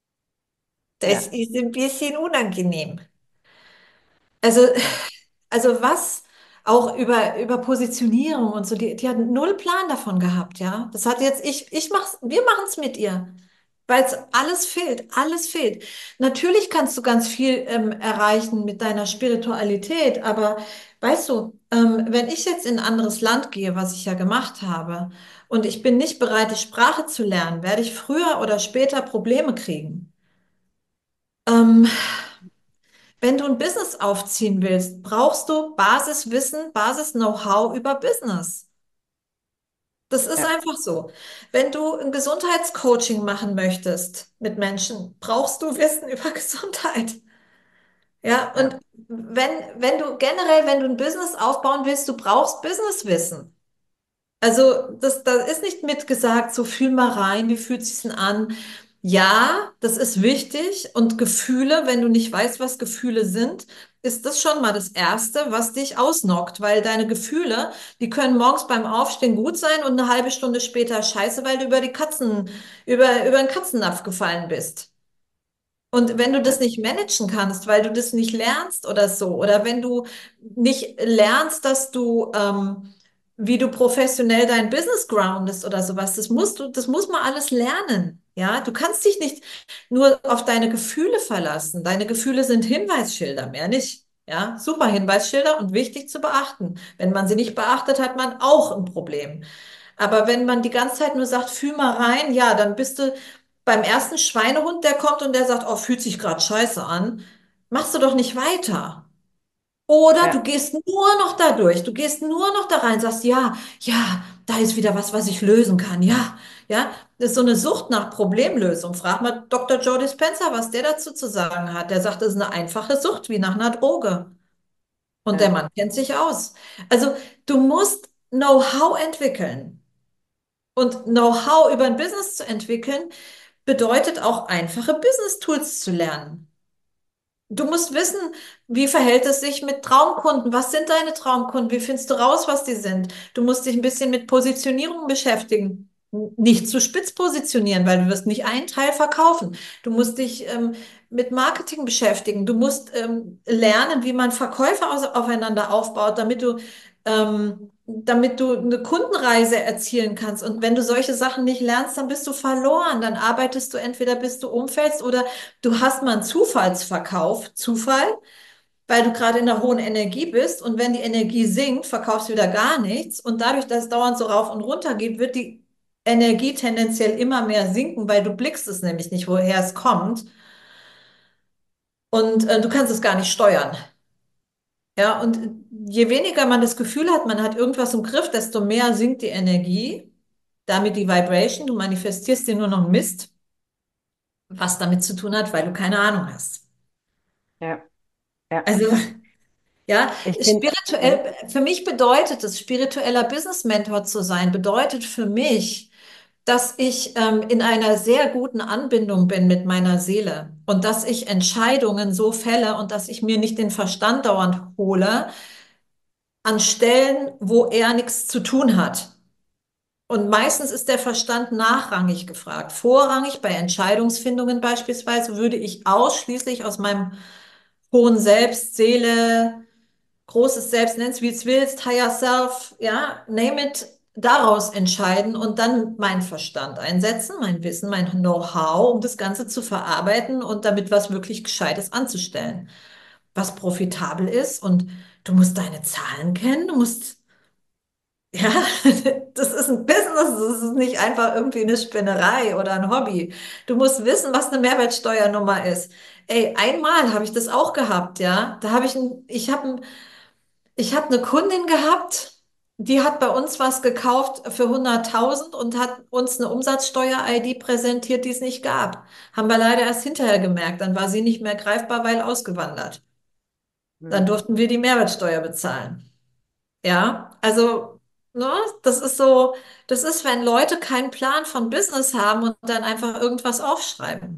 Das ja, ist ein bisschen unangenehm. Also, ja, also was auch über, über Positionierung und so, die, die hat null Plan davon gehabt, ja. Das hat jetzt, ich, ich mach's, wir machen es mit ihr. Weil es alles fehlt, alles fehlt. Natürlich kannst du ganz viel ähm, erreichen mit deiner Spiritualität, aber weißt du, ähm, wenn ich jetzt in ein anderes Land gehe, was ich ja gemacht habe, und ich bin nicht bereit, die Sprache zu lernen, werde ich früher oder später Probleme kriegen. Ähm, Wenn du ein Business aufziehen willst, brauchst du Basiswissen, Basis-Know-how über Business. Das ist ja, einfach so. Wenn du ein Gesundheitscoaching machen möchtest mit Menschen, brauchst du Wissen über Gesundheit. Ja, und ja, wenn, wenn du generell, wenn du ein Business aufbauen willst, du brauchst Businesswissen. Also das, da ist nicht mitgesagt, so fühl mal rein, wie fühlt sich's denn an? Ja, das ist wichtig. Und Gefühle, wenn du nicht weißt, was Gefühle sind, ist das schon mal das Erste, was dich ausnockt, weil deine Gefühle, die können morgens beim Aufstehen gut sein und eine halbe Stunde später scheiße, weil du über die Katzen, über, über den Katzennapf gefallen bist. Und wenn du das ja, nicht managen kannst, weil du das nicht lernst oder so, oder wenn du nicht lernst, dass du, ähm, wie du professionell dein Business groundest oder sowas, das musst du, das muss man alles lernen. Ja, du kannst dich nicht nur auf deine Gefühle verlassen. Deine Gefühle sind Hinweisschilder, mehr nicht. Ja, super Hinweisschilder und wichtig zu beachten. Wenn man sie nicht beachtet, hat man auch ein Problem. Aber wenn man die ganze Zeit nur sagt, fühl mal rein, ja, dann bist du beim ersten Schweinehund, der kommt und der sagt, oh, fühlt sich gerade scheiße an, machst du doch nicht weiter. Oder du ja, gehst nur noch da durch, du gehst nur noch da rein, sagst, ja, ja, da ist wieder was, was ich lösen kann, ja, ja. Das ist so eine Sucht nach Problemlösung. Frag mal Doktor Joe Dispenza, was der dazu zu sagen hat. Der sagt, das ist eine einfache Sucht, wie nach einer Droge. Und der Ja, Mann kennt sich aus. Also du musst Know-how entwickeln. Und Know-how über ein Business zu entwickeln, bedeutet auch einfache Business-Tools zu lernen. Du musst wissen, wie verhält es sich mit Traumkunden? Was sind deine Traumkunden? Wie findest du raus, was die sind? Du musst dich ein bisschen mit Positionierung beschäftigen. Nicht zu spitz positionieren, weil du wirst nicht einen Teil verkaufen. Du musst dich ähm, mit Marketing beschäftigen. Du musst ähm, lernen, wie man Verkäufe aus, aufeinander aufbaut, damit du, ähm, damit du eine Kundenreise erzielen kannst. Und wenn du solche Sachen nicht lernst, dann bist du verloren. Dann arbeitest du entweder bis du umfällst oder du hast mal einen Zufallsverkauf, Zufall, weil du gerade in einer hohen Energie bist und wenn die Energie sinkt, verkaufst du wieder gar nichts und dadurch, dass es dauernd so rauf und runter geht, wird die Energie tendenziell immer mehr sinken, weil du blickst es nämlich nicht, woher es kommt und äh, du kannst es gar nicht steuern. Ja, und je weniger man das Gefühl hat, man hat irgendwas im Griff, desto mehr sinkt die Energie, damit die Vibration, du manifestierst dir nur noch Mist, was damit zu tun hat, weil du keine Ahnung hast. ja, ja. Also ja, Ich finde, ja, spirituell, für mich bedeutet es, spiritueller Business Mentor zu sein, bedeutet für mich, dass ich ähm, in einer sehr guten Anbindung bin mit meiner Seele und dass ich Entscheidungen so fälle und dass ich mir nicht den Verstand dauernd hole an Stellen, wo er nichts zu tun hat. Und meistens ist der Verstand nachrangig gefragt. Vorrangig bei Entscheidungsfindungen beispielsweise würde ich ausschließlich aus meinem hohen Selbst, Seele, großes Selbst, nenn's wie es willst, Higher Self, ja, name it, daraus entscheiden und dann meinen Verstand einsetzen, mein Wissen, mein Know-how, um das Ganze zu verarbeiten und damit was wirklich Gescheites anzustellen, was profitabel ist. Und du musst deine Zahlen kennen, du musst, ja, das ist ein Business, das ist nicht einfach irgendwie eine Spinnerei oder ein Hobby. Du musst wissen, was eine Mehrwertsteuernummer ist. Ey, einmal habe ich das auch gehabt, ja. Da habe ich ein, ich habe ein ich habe eine Kundin gehabt, die hat bei uns was gekauft für hunderttausend und hat uns eine Umsatzsteuer-I D präsentiert, die es nicht gab. Haben wir leider erst hinterher gemerkt. Dann war sie nicht mehr greifbar, weil ausgewandert. Dann hm, durften wir die Mehrwertsteuer bezahlen. Ja, also, ne, das ist so, das ist, wenn Leute keinen Plan von Business haben und dann einfach irgendwas aufschreiben.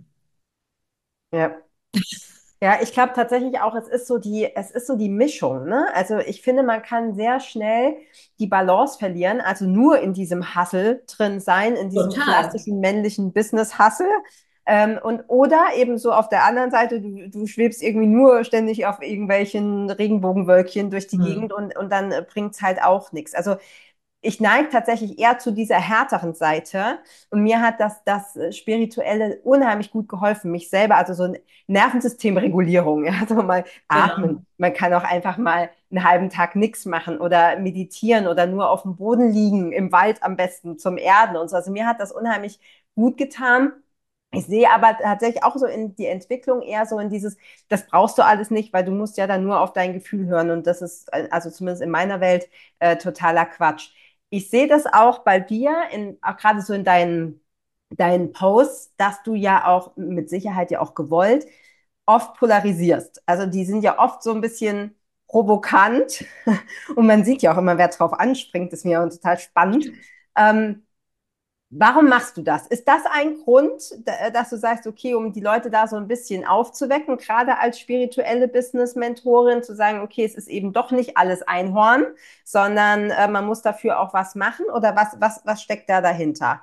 ja. Ja, ich glaube tatsächlich auch, es ist so die, es ist so die Mischung, ne? Also ich finde, man kann sehr schnell die Balance verlieren, also nur in diesem Hustle drin sein, in diesem Total. klassischen männlichen Business-Hustle. Ähm, und oder eben so auf der anderen Seite, du, du schwebst irgendwie nur ständig auf irgendwelchen Regenbogenwölkchen durch die Hm, Gegend und, und dann äh, bringt's halt auch nichts. Also ich neige tatsächlich eher zu dieser härteren Seite. Und mir hat das, das Spirituelle unheimlich gut geholfen, mich selber, also so eine Nervensystemregulierung, ja, so mal atmen. genau. Man kann auch einfach mal einen halben Tag nichts machen oder meditieren oder nur auf dem Boden liegen, im Wald am besten zum Erden und so. Also mir hat das unheimlich gut getan. Ich sehe aber tatsächlich auch so in die Entwicklung eher so in dieses, das brauchst du alles nicht, weil du musst ja dann nur auf dein Gefühl hören. Und das ist, also zumindest in meiner Welt, äh, totaler Quatsch. Ich sehe das auch bei dir, in, auch gerade so in deinen, deinen Posts, dass du ja auch mit Sicherheit ja auch gewollt oft polarisierst. Also die sind ja oft so ein bisschen provokant und man sieht ja auch immer, wer drauf anspringt, das ist mir auch total spannend. Ähm, Warum machst du das? Ist das ein Grund, dass du sagst, okay, um die Leute da so ein bisschen aufzuwecken, gerade als spirituelle Business-Mentorin, zu sagen, okay, es ist eben doch nicht alles Einhorn, sondern äh, man muss dafür auch was machen? Oder was, was, was steckt da dahinter?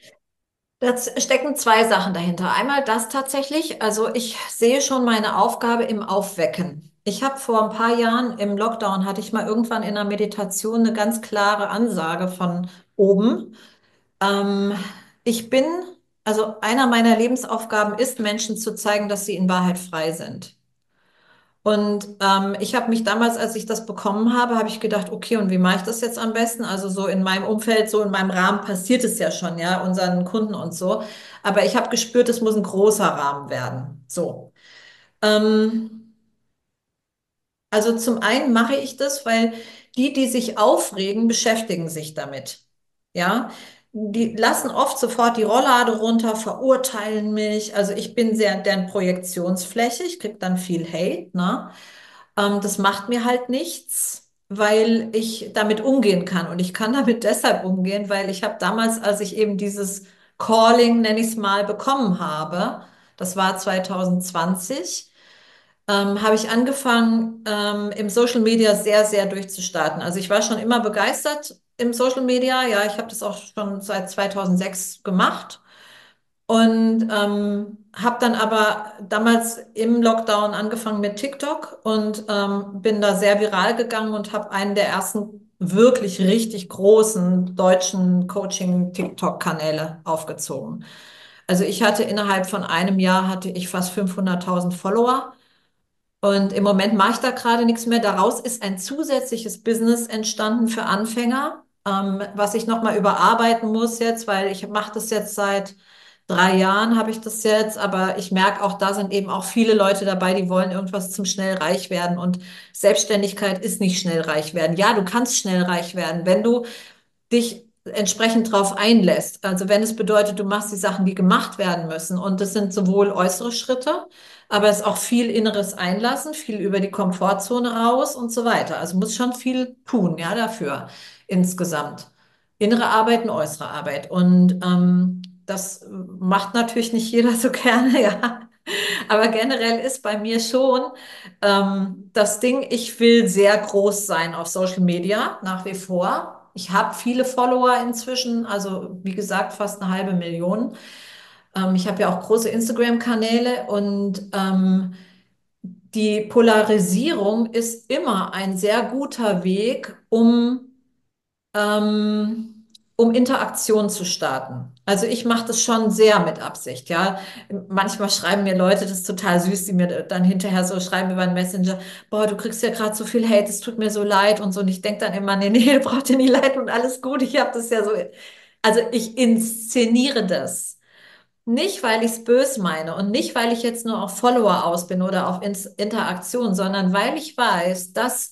Da stecken zwei Sachen dahinter. Einmal das tatsächlich, also ich sehe schon meine Aufgabe im Aufwecken. Ich habe vor ein paar Jahren im Lockdown, hatte ich mal irgendwann in einer Meditation eine ganz klare Ansage von oben. Ähm, ich bin, also einer meiner Lebensaufgaben ist, Menschen zu zeigen, dass sie in Wahrheit frei sind. Und ähm, ich habe mich damals, als ich das bekommen habe, habe ich gedacht, okay, und wie mache ich das jetzt am besten? Also so in meinem Umfeld, so in meinem Rahmen passiert es ja schon, ja, unseren Kunden und so. Aber ich habe gespürt, es muss ein großer Rahmen werden. So. Ähm, also zum einen mache ich das, weil die, die sich aufregen, beschäftigen sich damit. Ja, die lassen oft sofort die Rolllade runter, verurteilen mich. Also ich bin sehr deren Projektionsfläche, ich kriege dann viel Hate, ne? Ähm, das macht mir halt nichts, weil ich damit umgehen kann. Und ich kann damit deshalb umgehen, weil ich habe damals, als ich eben dieses Calling, nenne ich es mal, bekommen habe, das war zwanzig zwanzig, ähm, habe ich angefangen, ähm, im Social Media sehr, sehr durchzustarten. Also ich war schon immer begeistert im Social Media. Ja, ich habe das auch schon seit zweitausendsechs gemacht. Und ähm, habe dann aber damals im Lockdown angefangen mit TikTok und ähm, bin da sehr viral gegangen und habe einen der ersten wirklich richtig großen deutschen Coaching-TikTok-Kanäle aufgezogen. Also ich hatte innerhalb von einem Jahr hatte ich fast fünfhunderttausend Follower. Und im Moment mache ich da gerade nichts mehr. Daraus ist ein zusätzliches Business entstanden für Anfänger, ähm, was ich nochmal überarbeiten muss jetzt, weil ich mache das jetzt seit drei Jahren, habe ich das jetzt. Aber ich merke auch, da sind eben auch viele Leute dabei, die wollen irgendwas zum schnell reich werden. Und Selbstständigkeit ist nicht schnell reich werden. Ja, du kannst schnell reich werden, wenn du dich entsprechend darauf einlässt. Also wenn es bedeutet, du machst die Sachen, die gemacht werden müssen. Und das sind sowohl äußere Schritte, aber es ist auch viel inneres Einlassen, viel über die Komfortzone raus und so weiter. Also muss schon viel tun, ja, dafür insgesamt. Innere Arbeit und äußere Arbeit. Und ähm, das macht natürlich nicht jeder so gerne, ja. Aber generell ist bei mir schon ähm, das Ding, ich will sehr groß sein auf Social Media nach wie vor. Ich habe viele Follower inzwischen, also wie gesagt, fast eine halbe Million. Ähm, ich habe ja auch große Instagram-Kanäle und ähm, die Polarisierung ist immer ein sehr guter Weg, um ähm, um Interaktion zu starten. Also ich mache das schon sehr mit Absicht, ja. Manchmal schreiben mir Leute, das ist total süß, die mir dann hinterher so schreiben über den Messenger, boah, du kriegst ja gerade so viel Hate, es tut mir so leid und so. Und ich denke dann immer, nee, nee, braucht dir nie leid und alles gut. Ich habe das ja so, also ich inszeniere das. Nicht, weil ich es bös meine und nicht, weil ich jetzt nur auf Follower aus bin oder auf Ins Interaktion, sondern weil ich weiß, dass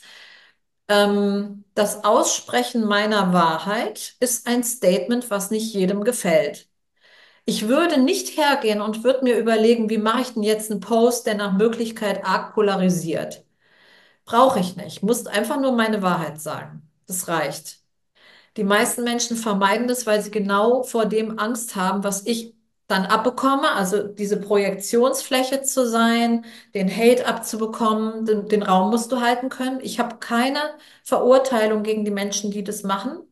ähm, das Aussprechen meiner Wahrheit ist ein Statement, was nicht jedem gefällt. Ich würde nicht hergehen und würde mir überlegen, wie mache ich denn jetzt einen Post, der nach Möglichkeit arg polarisiert. Brauche ich nicht. Ich muss einfach nur meine Wahrheit sagen. Das reicht. Die meisten Menschen vermeiden das, weil sie genau vor dem Angst haben, was ich dann abbekomme, also diese Projektionsfläche zu sein, den Hate abzubekommen, den, den Raum musst du halten können. Ich habe keine Verurteilung gegen die Menschen, die das machen.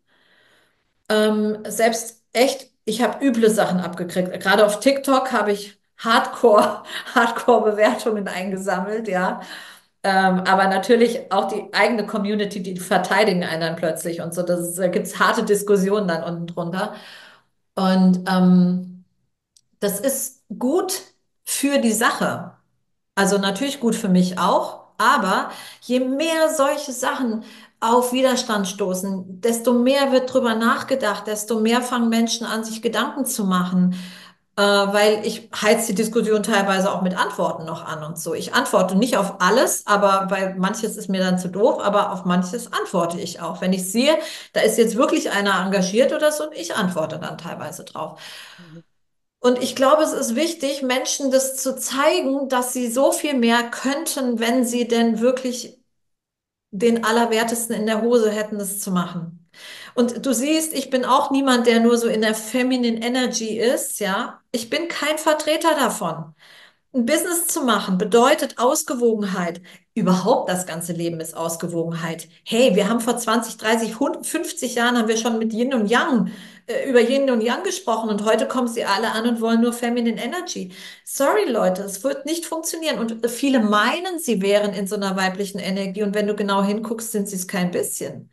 Ähm, selbst echt, ich habe üble Sachen abgekriegt. Gerade auf TikTok habe ich Hardcore, Hardcore-Bewertungen eingesammelt, ja. Ähm, aber natürlich auch die eigene Community, die verteidigen einen dann plötzlich und so. Das ist, da gibt's harte Diskussionen dann unten drunter. Und ähm, das ist gut für die Sache. Also natürlich gut für mich auch, aber je mehr solche Sachen auf Widerstand stoßen, desto mehr wird drüber nachgedacht, desto mehr fangen Menschen an, sich Gedanken zu machen. Äh, weil ich heiz die Diskussion teilweise auch mit Antworten noch an und so. Ich antworte nicht auf alles, aber weil manches ist mir dann zu doof, aber auf manches antworte ich auch. Wenn ich sehe, da ist jetzt wirklich einer engagiert oder so, und ich antworte dann teilweise drauf. Mhm. Und ich glaube, es ist wichtig, Menschen das zu zeigen, dass sie so viel mehr könnten, wenn sie denn wirklich den Allerwertesten in der Hose hätten, das zu machen. Und du siehst, ich bin auch niemand, der nur so in der Feminine Energy ist, ja. Ich bin kein Vertreter davon. Ein Business zu machen bedeutet Ausgewogenheit. Überhaupt das ganze Leben ist Ausgewogenheit. Hey, wir haben vor zwanzig, dreißig, hundert, fünfzig Jahren haben wir schon mit Yin und Yang, äh, über Yin und Yang gesprochen und heute kommen sie alle an und wollen nur Feminine Energy. Sorry, Leute, es wird nicht funktionieren. Und äh, viele meinen, sie wären in so einer weiblichen Energie und wenn du genau hinguckst, sind sie es kein bisschen.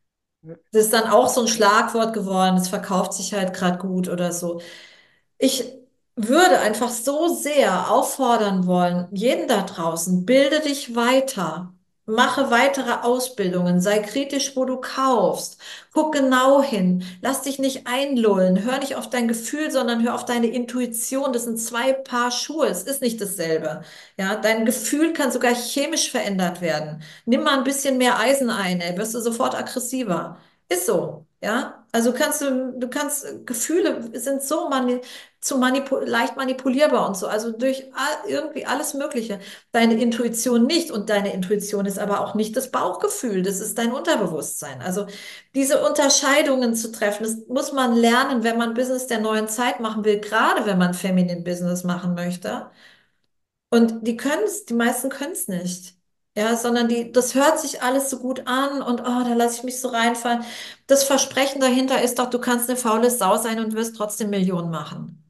Das ist dann auch so ein Schlagwort geworden, es verkauft sich halt gerade gut oder so. Ich würde einfach so sehr auffordern wollen, jeden da draußen, bilde dich weiter, mache weitere Ausbildungen, sei kritisch, wo du kaufst, guck genau hin, lass dich nicht einlullen, hör nicht auf dein Gefühl, sondern hör auf deine Intuition. Das sind zwei Paar Schuhe, es ist nicht dasselbe. Ja, dein Gefühl kann sogar chemisch verändert werden. Nimm mal ein bisschen mehr Eisen ein, ey, wirst du sofort aggressiver. Ist so, ja. Also kannst du, du kannst, Gefühle sind so mani zu manipu leicht manipulierbar und so, also durch all, irgendwie alles Mögliche. Deine Intuition nicht und deine Intuition ist aber auch nicht das Bauchgefühl, das ist dein Unterbewusstsein. Also diese Unterscheidungen zu treffen, das muss man lernen, wenn man Business der neuen Zeit machen will, gerade wenn man Feminine Business machen möchte. Und die können es, die meisten können es nicht. Ja, sondern die, das hört sich alles so gut an und oh, da lasse ich mich so reinfallen. Das Versprechen dahinter ist doch, du kannst eine faule Sau sein und wirst trotzdem Millionen machen.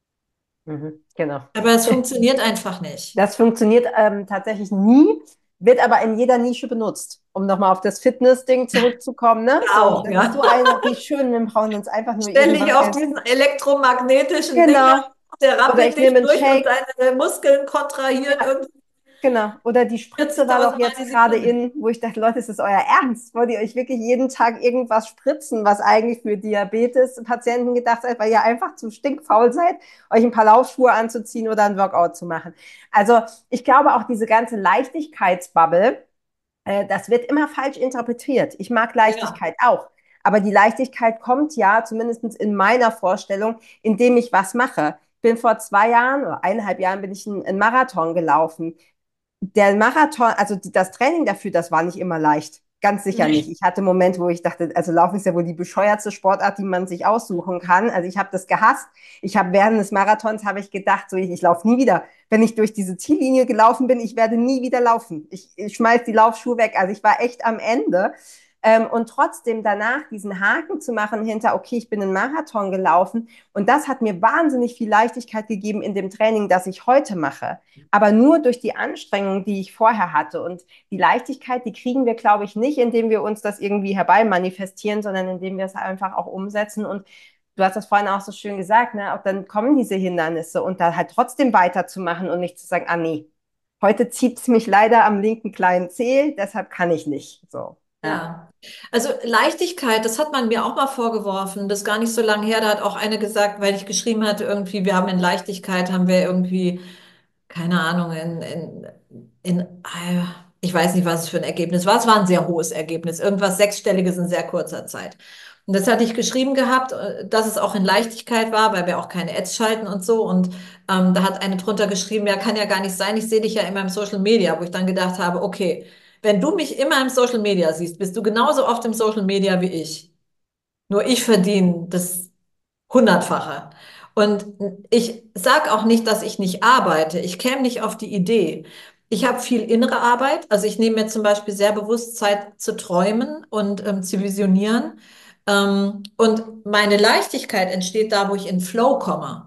Mhm, genau. Aber es funktioniert einfach nicht. Das funktioniert ähm, tatsächlich nie, wird aber in jeder Nische benutzt. Um nochmal auf das Fitness-Ding zurückzukommen, ne? So, Auch, das ist ja. so eine, wie schön, wir brauchen uns einfach nur Stell dich auf irgendwas. diesen elektromagnetischen Ding Genau. da, der Oder rappelt ich dich nehme einen durch und Shake. deine Muskeln kontrahieren Ja, irgendwie genau. Oder die Spritze war doch vierzigtausend Mal jetzt die gerade Sekunde. in, wo ich dachte, Leute, ist das euer Ernst? Wollt ihr euch wirklich jeden Tag irgendwas spritzen, was eigentlich für Diabetes-Patienten gedacht ist, weil ihr einfach zu stinkfaul seid, euch ein paar Laufschuhe anzuziehen oder ein Workout zu machen? Also ich glaube auch diese ganze Leichtigkeitsbubble, äh, das wird immer falsch interpretiert. Ich mag Ja, Leichtigkeit auch. Aber die Leichtigkeit kommt ja, zumindest in meiner Vorstellung, indem ich was mache. Ich bin vor zwei Jahren oder eineinhalb Jahren bin ich einen, einen Marathon gelaufen. Der Marathon, also die, das Training dafür, das war nicht immer leicht. Ganz sicher nicht. nee. Ich hatte Momente, wo ich dachte, also Laufen ist ja wohl die bescheuertste Sportart, die man sich aussuchen kann. Also ich habe das gehasst. Ich habe während des Marathons habe ich gedacht, so ich, ich laufe nie wieder. Wenn ich durch diese Ziellinie gelaufen bin, ich werde nie wieder laufen. Ich, ich schmeiß die Laufschuhe weg. Also ich war echt am Ende. Ähm, und trotzdem danach diesen Haken zu machen hinter, okay, ich bin einen Marathon gelaufen. Und das hat mir wahnsinnig viel Leichtigkeit gegeben in dem Training, das ich heute mache, aber nur durch die Anstrengung, die ich vorher hatte. Und die Leichtigkeit, die kriegen wir, glaube ich, nicht, indem wir uns das irgendwie herbeimanifestieren, sondern indem wir es einfach auch umsetzen. Und du hast das vorhin auch so schön gesagt, ne? Auch dann kommen diese Hindernisse und da halt trotzdem weiterzumachen und nicht zu sagen, ah nee, heute zieht es mich leider am linken kleinen Zeh, deshalb kann ich nicht. So, ja. Ja, also Leichtigkeit, das hat man mir auch mal vorgeworfen, das ist gar nicht so lange her, da hat auch eine gesagt, weil ich geschrieben hatte, irgendwie, wir haben in Leichtigkeit, haben wir irgendwie, keine Ahnung, in, in, in, äh, ich weiß nicht, was es für ein Ergebnis war, es war ein sehr hohes Ergebnis, irgendwas Sechsstelliges in sehr kurzer Zeit. Und das hatte ich geschrieben gehabt, äh, dass es auch in Leichtigkeit war, weil wir auch keine Ads schalten und so. Und ähm, da hat eine drunter geschrieben, ja, kann ja gar nicht sein, ich sehe dich ja immer im Social Media, wo ich dann gedacht habe, okay, wenn du mich immer im Social Media siehst, bist du genauso oft im Social Media wie ich. Nur ich verdiene das Hundertfache. Und ich sage auch nicht, dass ich nicht arbeite. Ich käme nicht auf die Idee. Ich habe viel innere Arbeit. Also ich nehme mir zum Beispiel sehr bewusst Zeit zu träumen und ähm, zu visionieren. Ähm, und meine Leichtigkeit entsteht da, wo ich in Flow komme.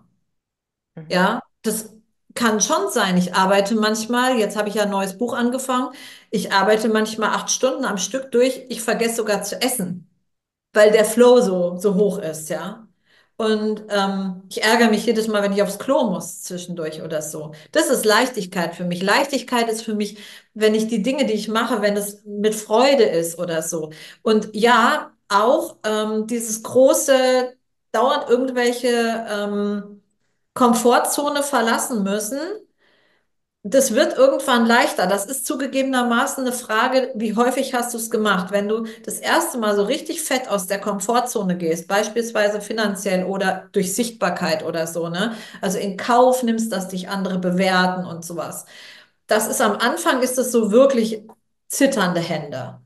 Mhm. Ja, das kann schon sein. Ich arbeite manchmal, jetzt habe ich ja ein neues Buch angefangen, ich arbeite manchmal acht Stunden am Stück durch. Ich vergesse sogar zu essen, weil der Flow so, so hoch ist, ja. Und ähm, ich ärgere mich jedes Mal, wenn ich aufs Klo muss zwischendurch oder so. Das ist Leichtigkeit für mich. Leichtigkeit ist für mich, wenn ich die Dinge, die ich mache, wenn es mit Freude ist oder so. Und ja, auch ähm, dieses große, dauernd irgendwelche ähm, Komfortzone verlassen müssen. Das wird irgendwann leichter. Das ist zugegebenermaßen eine Frage, wie häufig hast du es gemacht? Wenn du das erste Mal so richtig fett aus der Komfortzone gehst, beispielsweise finanziell oder durch Sichtbarkeit oder so, ne? Also in Kauf nimmst, dass dich andere bewerten und sowas. Das ist am Anfang ist es so wirklich zitternde Hände.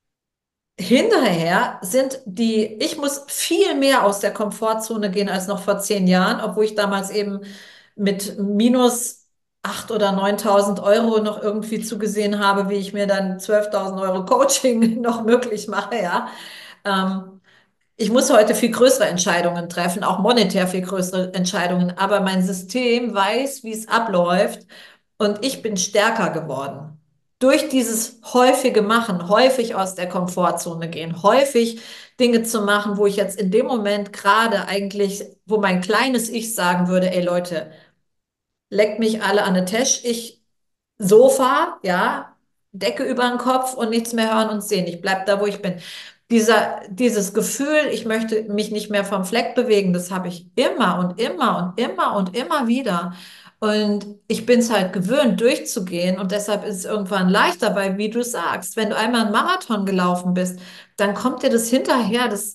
Hinterher sind die, ich muss viel mehr aus der Komfortzone gehen als noch vor zehn Jahren, obwohl ich damals eben mit minus acht oder neuntausend Euro noch irgendwie zugesehen habe, wie ich mir dann zwölftausend Euro Coaching noch möglich mache, ja. Ähm, Ich muss heute viel größere Entscheidungen treffen, auch monetär viel größere Entscheidungen, aber mein System weiß, wie es abläuft und ich bin stärker geworden. Durch dieses häufige Machen, häufig aus der Komfortzone gehen, häufig Dinge zu machen, wo ich jetzt in dem Moment gerade eigentlich, wo mein kleines Ich sagen würde, ey Leute, leckt mich alle an den Tisch, ich Sofa, ja, Decke über den Kopf und nichts mehr hören und sehen. Ich bleib da, wo ich bin. Dieser, dieses Gefühl, ich möchte mich nicht mehr vom Fleck bewegen, das habe ich immer und immer und immer und immer wieder. Und ich bin es halt gewöhnt, durchzugehen. Und deshalb ist es irgendwann leichter, weil, wie du sagst, wenn du einmal einen Marathon gelaufen bist, dann kommt dir das hinterher, das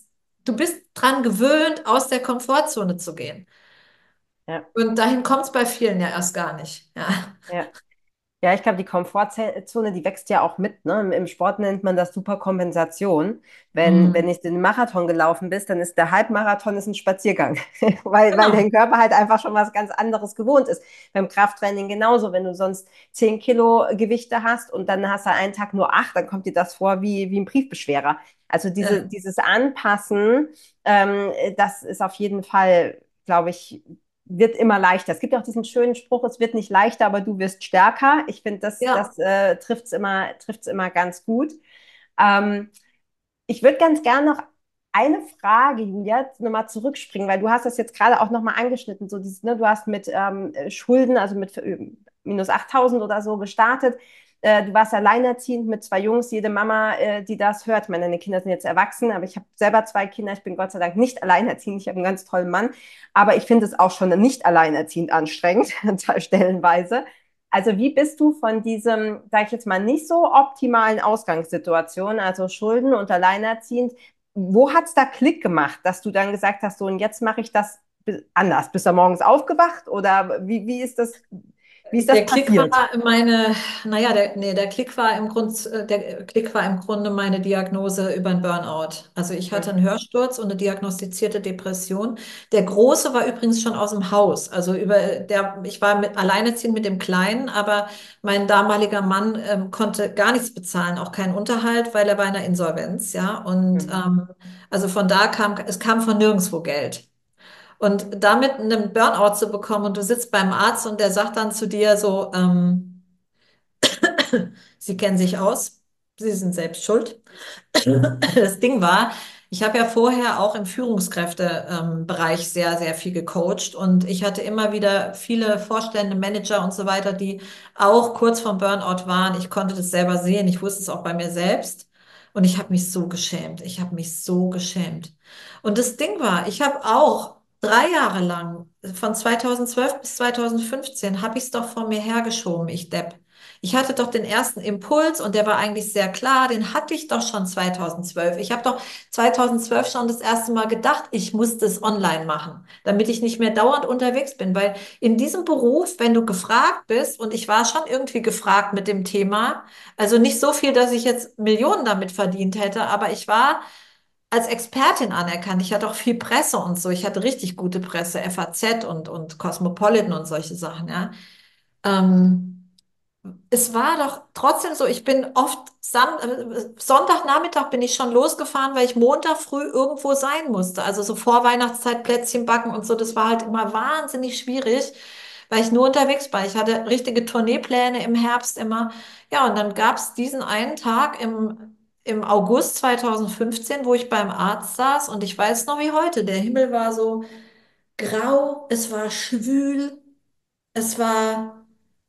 du bist dran gewöhnt, aus der Komfortzone zu gehen. Ja, Und dahin kommt es bei vielen ja erst gar nicht. Ja, ja. Ja, ich glaube, die Komfortzone, die wächst ja auch mit. Ne? Im, Im Sport nennt man das Superkompensation. Wenn, wenn mhm. ich den Marathon gelaufen bist, dann ist der Halbmarathon ist ein Spaziergang, weil, weil dein Genau. Körper halt einfach schon was ganz anderes gewohnt ist. Beim Krafttraining genauso. Wenn du sonst zehn Kilo Gewichte hast und dann hast du einen Tag nur acht, dann kommt dir das vor wie, wie ein Briefbeschwerer. Also diese, Ja, dieses Anpassen, ähm, das ist auf jeden Fall, glaube ich, wird immer leichter. Es gibt auch diesen schönen Spruch, es wird nicht leichter, aber du wirst stärker. Ich finde, das, ja, das äh, trifft es immer, trifft's immer ganz gut. Ähm, Ich würde ganz gerne noch eine Frage, Julia, nochmal zurückspringen, weil du hast das jetzt gerade auch nochmal angeschnitten. So dieses, ne, du hast mit ähm, Schulden, also mit äh, minus achttausend oder so gestartet. Äh, du warst alleinerziehend mit zwei Jungs. Jede Mama, äh, die das hört, ich meine, deine Kinder sind jetzt erwachsen, aber ich habe selber zwei Kinder. Ich bin Gott sei Dank nicht alleinerziehend. Ich habe einen ganz tollen Mann. Aber ich finde es auch schon nicht alleinerziehend anstrengend, stellenweise. Also wie bist du von diesem, sage ich jetzt mal, nicht so optimalen Ausgangssituation, also Schulden und alleinerziehend, wo hat es da Klick gemacht, dass du dann gesagt hast, so und jetzt mache ich das anders? Bist du morgens aufgewacht oder wie, wie ist das, wie ist das der Klick war passiert? meine, naja, der, nee, der Klick war im Grund, äh, der Klick war im Grunde meine Diagnose über einen Burnout. Also ich hatte Mhm. einen Hörsturz und eine diagnostizierte Depression. Der Große war übrigens schon aus dem Haus. Also über der, ich war mit, alleinerziehend mit dem Kleinen, aber mein damaliger Mann ähm, konnte gar nichts bezahlen, auch keinen Unterhalt, weil er bei einer Insolvenz, ja. Und Mhm. ähm, also von da kam, es kam von nirgendwo Geld. Und damit einen Burnout zu bekommen und du sitzt beim Arzt und der sagt dann zu dir so, ähm, Sie kennen sich aus, Sie sind selbst schuld. Das Ding war, ich habe ja vorher auch im Führungskräftebereich sehr, sehr viel gecoacht und ich hatte immer wieder viele Vorstände, Manager und so weiter, die auch kurz vorm Burnout waren. Ich konnte das selber sehen, ich wusste es auch bei mir selbst und ich habe mich so geschämt. Ich habe mich so geschämt. Und das Ding war, ich habe auch drei Jahre lang, von zweitausendzwölf bis zweitausendfünfzehn, habe ich es doch vor mir hergeschoben, ich Depp. Ich hatte doch den ersten Impuls und der war eigentlich sehr klar, den hatte ich doch schon zweitausendzwölf. Ich habe doch zweitausendzwölf schon das erste Mal gedacht, ich muss das online machen, damit ich nicht mehr dauernd unterwegs bin, weil in diesem Beruf, wenn du gefragt bist, und ich war schon irgendwie gefragt mit dem Thema, also nicht so viel, dass ich jetzt Millionen damit verdient hätte, aber ich war als Expertin anerkannt. Ich hatte auch viel Presse und so. Ich hatte richtig gute Presse, F A Z und, und Cosmopolitan und solche Sachen, ja. Ähm, Es war doch trotzdem so, ich bin oft Sam äh, Sonntagnachmittag bin ich schon losgefahren, weil ich Montag früh irgendwo sein musste. Also so vor Weihnachtszeit Plätzchen backen und so, das war halt immer wahnsinnig schwierig, weil ich nur unterwegs war. Ich hatte richtige Tourneepläne im Herbst immer. Ja, und dann gab es diesen einen Tag im, im August zweitausendfünfzehn, wo ich beim Arzt saß und ich weiß noch wie heute, der Himmel war so grau, es war schwül, es war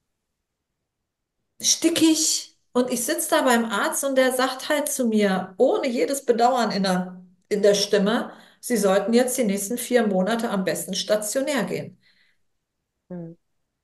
stickig und ich sitze da beim Arzt und der sagt halt zu mir, ohne jedes Bedauern in der, in der Stimme, Sie sollten jetzt die nächsten vier Monate am besten stationär gehen. Mhm.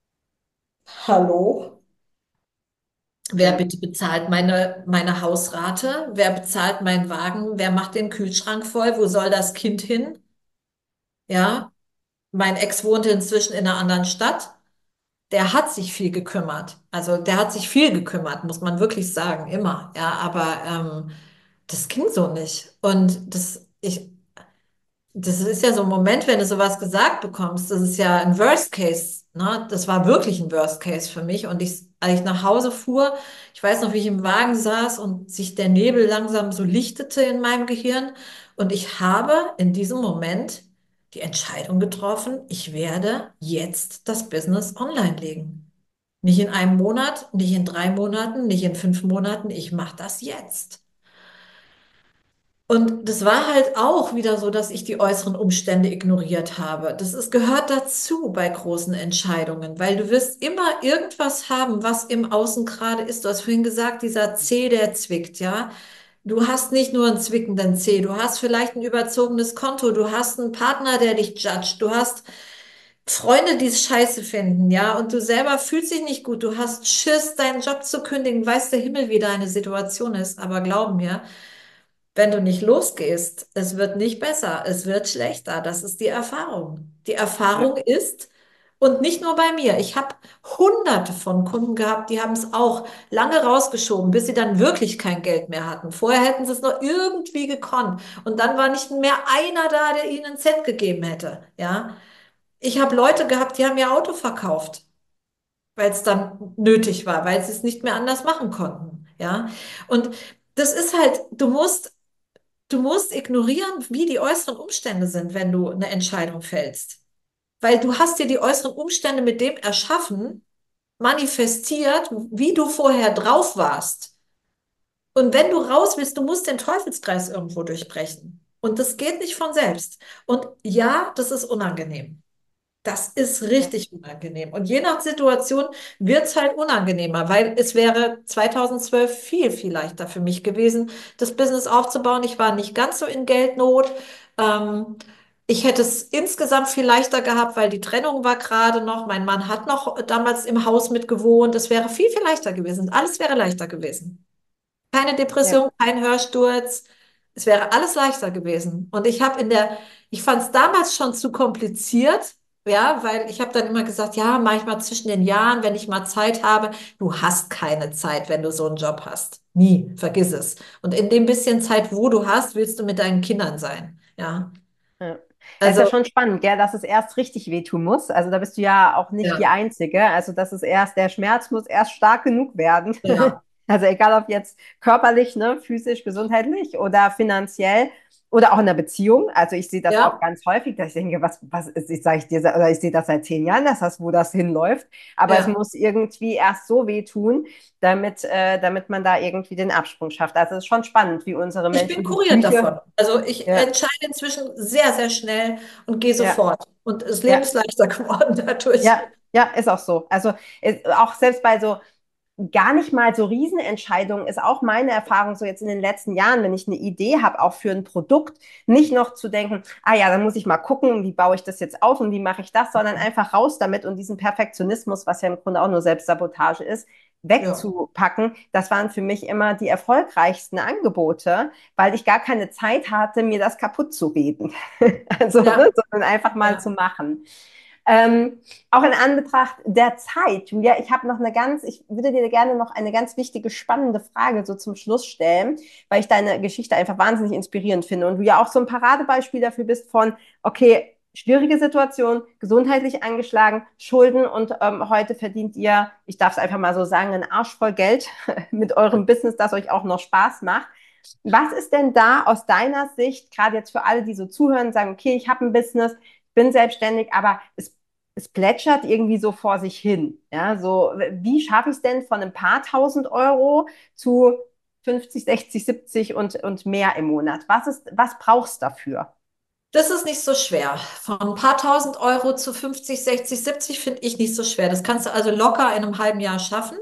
Hallo? Wer Ja. bitte bezahlt meine, meine Hausrate? Wer bezahlt meinen Wagen? Wer macht den Kühlschrank voll? Wo soll das Kind hin? Ja, mein Ex wohnte inzwischen in einer anderen Stadt. Der hat sich viel gekümmert. Also der hat sich viel gekümmert, muss man wirklich sagen, immer. Ja, aber ähm, das ging so nicht. Und das, ich, das ist ja so ein Moment, wenn du sowas gesagt bekommst, das ist ja ein Worst Case, ne? Das war wirklich ein Worst Case für mich. Und ich, als ich nach Hause fuhr, ich weiß noch, wie ich im Wagen saß und sich der Nebel langsam so lichtete in meinem Gehirn. Und ich habe in diesem Moment die Entscheidung getroffen, ich werde jetzt das Business online legen. Nicht in einem Monat, nicht in drei Monaten, nicht in fünf Monaten, ich mache das jetzt. Und das war halt auch wieder so, dass ich die äußeren Umstände ignoriert habe. Das ist, gehört dazu bei großen Entscheidungen, weil du wirst immer irgendwas haben, was im Außen gerade ist. Du hast vorhin gesagt, dieser Zeh, der zwickt, ja. Du hast nicht nur einen zwickenden Zeh, du hast vielleicht ein überzogenes Konto, du hast einen Partner, der dich judgt, du hast Freunde, die es scheiße finden, ja, und du selber fühlst dich nicht gut, du hast Schiss, deinen Job zu kündigen, weiß der Himmel, wie deine Situation ist, aber glaub mir, Wenn du nicht losgehst, es wird nicht besser, es wird schlechter. Das ist die Erfahrung. Die Ja, Erfahrung ist, und nicht nur bei mir, ich habe hunderte von Kunden gehabt, die haben es auch lange rausgeschoben, bis sie dann wirklich kein Geld mehr hatten. Vorher hätten sie es noch irgendwie gekonnt. Und dann war nicht mehr einer da, der ihnen einen Cent gegeben hätte. Ja, ich habe Leute gehabt, die haben ihr Auto verkauft, weil es dann nötig war, weil sie es nicht mehr anders machen konnten. Ja, und das ist halt, du musst Du musst ignorieren, wie die äußeren Umstände sind, wenn du eine Entscheidung fällst. Weil du hast dir die äußeren Umstände mit dem erschaffen, manifestiert, wie du vorher drauf warst. Und wenn du raus willst, du musst den Teufelskreis irgendwo durchbrechen. Und das geht nicht von selbst. Und ja, das ist unangenehm. Das ist ja, richtig unangenehm. Und je nach Situation wird es halt unangenehmer, weil es wäre zweitausendzwölf viel, viel leichter für mich gewesen, das Business aufzubauen. Ich war nicht ganz so in Geldnot. Ähm, Ich hätte es insgesamt viel leichter gehabt, weil die Trennung war gerade noch. Mein Mann hat noch damals im Haus mit gewohnt. Es wäre viel, viel leichter gewesen. Alles wäre leichter gewesen. Keine ja. Depression, kein Hörsturz. Es wäre alles leichter gewesen. Und ich habe in der, ich fand es damals schon zu kompliziert, ja, weil ich habe dann immer gesagt, ja, manchmal zwischen den Jahren, wenn ich mal Zeit habe, du hast keine Zeit, wenn du so einen Job hast. Nie, vergiss es. Und in dem bisschen Zeit, wo du hast, willst du mit deinen Kindern sein. Ja, Ja. Es ist ja also, schon spannend, gell, dass es erst richtig wehtun muss. Also da bist du ja auch nicht die ja, Einzige. Also das ist erst, der Schmerz muss erst stark genug werden. ja, Also egal ob jetzt körperlich, ne, physisch, gesundheitlich oder finanziell oder auch in der Beziehung. Also ich sehe das auch ja, ganz häufig, dass ich denke, was, was ist, ich sage ich dir, oder ich sehe das seit zehn Jahren, dass das, wo das hinläuft. Aber es ja. muss irgendwie erst so wehtun, damit, äh, damit man da irgendwie den Absprung schafft. Also es ist schon spannend, wie unsere Ich bin menschliche kuriert Psyche. davon. Also ich Ja, entscheide inzwischen sehr, sehr schnell und gehe ja, sofort. Und das Leben ja. ist leichter geworden dadurch. Ja, ja, ist auch so. Also ist, auch selbst bei so gar nicht mal so Riesenentscheidungen ist auch meine Erfahrung so jetzt in den letzten Jahren, wenn ich eine Idee habe, auch für ein Produkt, nicht noch zu denken, ah ja, dann muss ich mal gucken, wie baue ich das jetzt auf und wie mache ich das, sondern einfach raus damit und diesen Perfektionismus, was ja im Grunde auch nur Selbstsabotage ist, Ja, wegzupacken. Das waren für mich immer die erfolgreichsten Angebote, weil ich gar keine Zeit hatte, mir das kaputt zu reden. Also, ne, ja, sondern einfach mal zu ja. machen. Ähm, auch in Anbetracht der Zeit, Julia, ich habe noch eine ganz, ich würde dir gerne noch eine ganz wichtige, spannende Frage so zum Schluss stellen, weil ich deine Geschichte einfach wahnsinnig inspirierend finde und du ja auch so ein Paradebeispiel dafür bist von, okay, schwierige Situation, gesundheitlich angeschlagen, Schulden und ähm, heute verdient ihr, ich darf es einfach mal so sagen, einen Arsch voll Geld mit eurem Business, das euch auch noch Spaß macht. Was ist denn da aus deiner Sicht, gerade jetzt für alle, die so zuhören, sagen, okay, ich habe ein Business, bin selbstständig, aber es, es plätschert irgendwie so vor sich hin. Ja, so, wie schaffe ich es denn von ein paar tausend Euro zu fünfzig, sechzig, siebzig und, und mehr im Monat? Was ist, was brauchst du dafür? Das ist nicht so schwer. Von ein paar tausend Euro zu fünfzig, sechzig, siebzig finde ich nicht so schwer. Das kannst du also locker in einem halben Jahr schaffen.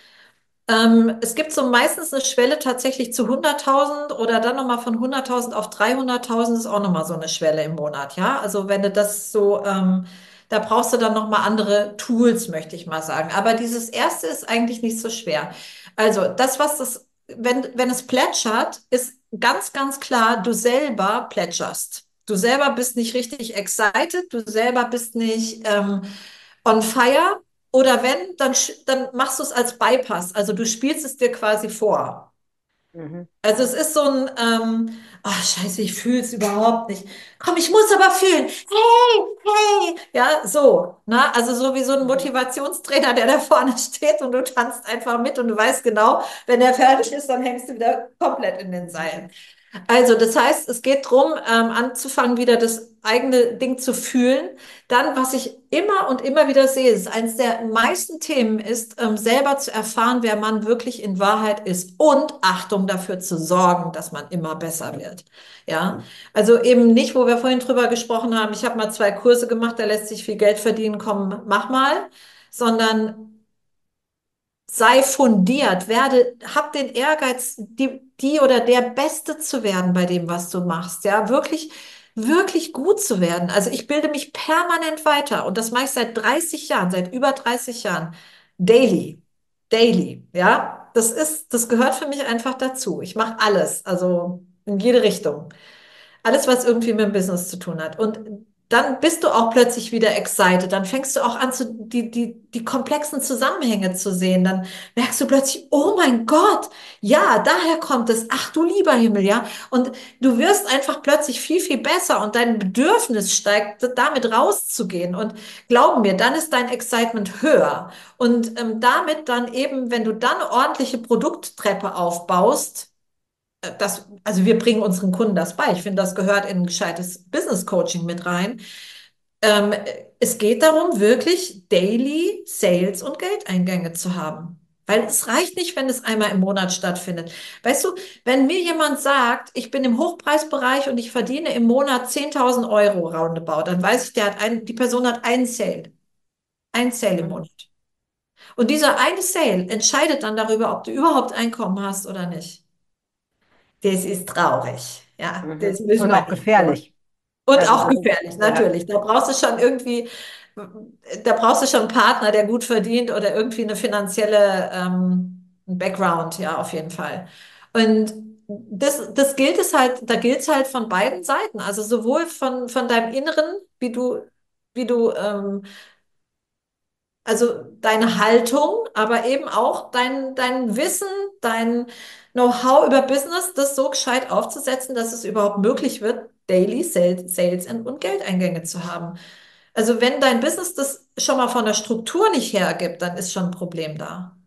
Ähm, es gibt so meistens eine Schwelle tatsächlich zu hunderttausend oder dann nochmal von hunderttausend auf dreihunderttausend ist auch nochmal so eine Schwelle im Monat, ja. Also wenn du das so, ähm, da brauchst du dann nochmal andere Tools, möchte ich mal sagen. Aber dieses erste ist eigentlich nicht so schwer. Also das, was das, wenn, wenn es plätschert, ist ganz, ganz klar, du selber plätscherst. Du selber bist nicht richtig excited, du selber bist nicht ähm, on fire. Oder wenn, dann, sch- dann machst du es als Bypass. Also du spielst es dir quasi vor. Mhm. Also es ist so ein, ähm, ach scheiße, ich fühle es überhaupt nicht. Komm, ich muss aber fühlen. Hey, hey. Ja, so. Ne? Also so wie so ein Mhm. Motivationstrainer, der da vorne steht und du tanzt einfach mit und du weißt genau, wenn er fertig ist, dann hängst du wieder komplett in den Seilen. Also, das heißt, es geht darum, ähm, anzufangen, wieder das eigene Ding zu fühlen. Dann, was ich immer und immer wieder sehe, ist eines der meisten Themen ist, ähm, selber zu erfahren, wer man wirklich in Wahrheit ist und Achtung dafür zu sorgen, dass man immer besser wird. Ja, also eben nicht, wo wir vorhin drüber gesprochen haben, ich habe mal zwei Kurse gemacht, da lässt sich viel Geld verdienen, komm, mach mal, sondern sei fundiert, werde, hab den Ehrgeiz, die, die oder der Beste zu werden bei dem, was du machst, ja, wirklich, wirklich gut zu werden. Also ich bilde mich permanent weiter und das mache ich seit dreißig Jahren, seit über dreißig Jahren. Daily, daily, ja. Das ist, das gehört für mich einfach dazu. Ich mache alles. Also, in jede Richtung. Alles, was irgendwie mit dem Business zu tun hat. Und dann bist du auch plötzlich wieder excited. Dann fängst du auch an, zu, die, die, die komplexen Zusammenhänge zu sehen. Dann merkst du plötzlich, oh mein Gott, ja, daher kommt es. Ach du lieber Himmel, ja. Und du wirst einfach plötzlich viel, viel besser und dein Bedürfnis steigt, damit rauszugehen. Und glaub mir, dann ist dein Excitement höher. Und ähm, damit dann eben, wenn du dann eine ordentliche Produkttreppe aufbaust, das, also wir bringen unseren Kunden das bei. Ich finde, das gehört in ein gescheites Business Coaching mit rein. Ähm, Es geht darum, wirklich Daily Sales und Geldeingänge zu haben. Weil es reicht nicht, wenn es einmal im Monat stattfindet. Weißt du, wenn mir jemand sagt, ich bin im Hochpreisbereich und ich verdiene im Monat zehntausend Euro roundabout, dann weiß ich, der hat ein, die Person hat einen Sale. Ein Sale im Mhm. Monat. Und dieser eine Sale entscheidet dann darüber, ob du überhaupt Einkommen hast oder nicht. Das ist traurig. Ja, Mhm. das müssen Und wir auch nicht so. gefährlich. Und Also auch das ist, gefährlich, ja, natürlich. Da brauchst du schon irgendwie, da brauchst du schon einen Partner, der gut verdient oder irgendwie eine finanzielle ähm, ein Background, ja, auf jeden Fall. Und das, das gilt es halt, da gilt es halt von beiden Seiten. Also sowohl von, von deinem Inneren, wie du, wie du ähm, also deine Haltung, aber eben auch dein, dein Wissen, dein Know-how über Business, das so gescheit aufzusetzen, dass es überhaupt möglich wird, Daily Sales, Sales und und Geldeingänge zu haben. Also wenn dein Business das schon mal von der Struktur nicht hergibt, dann ist schon ein Problem da.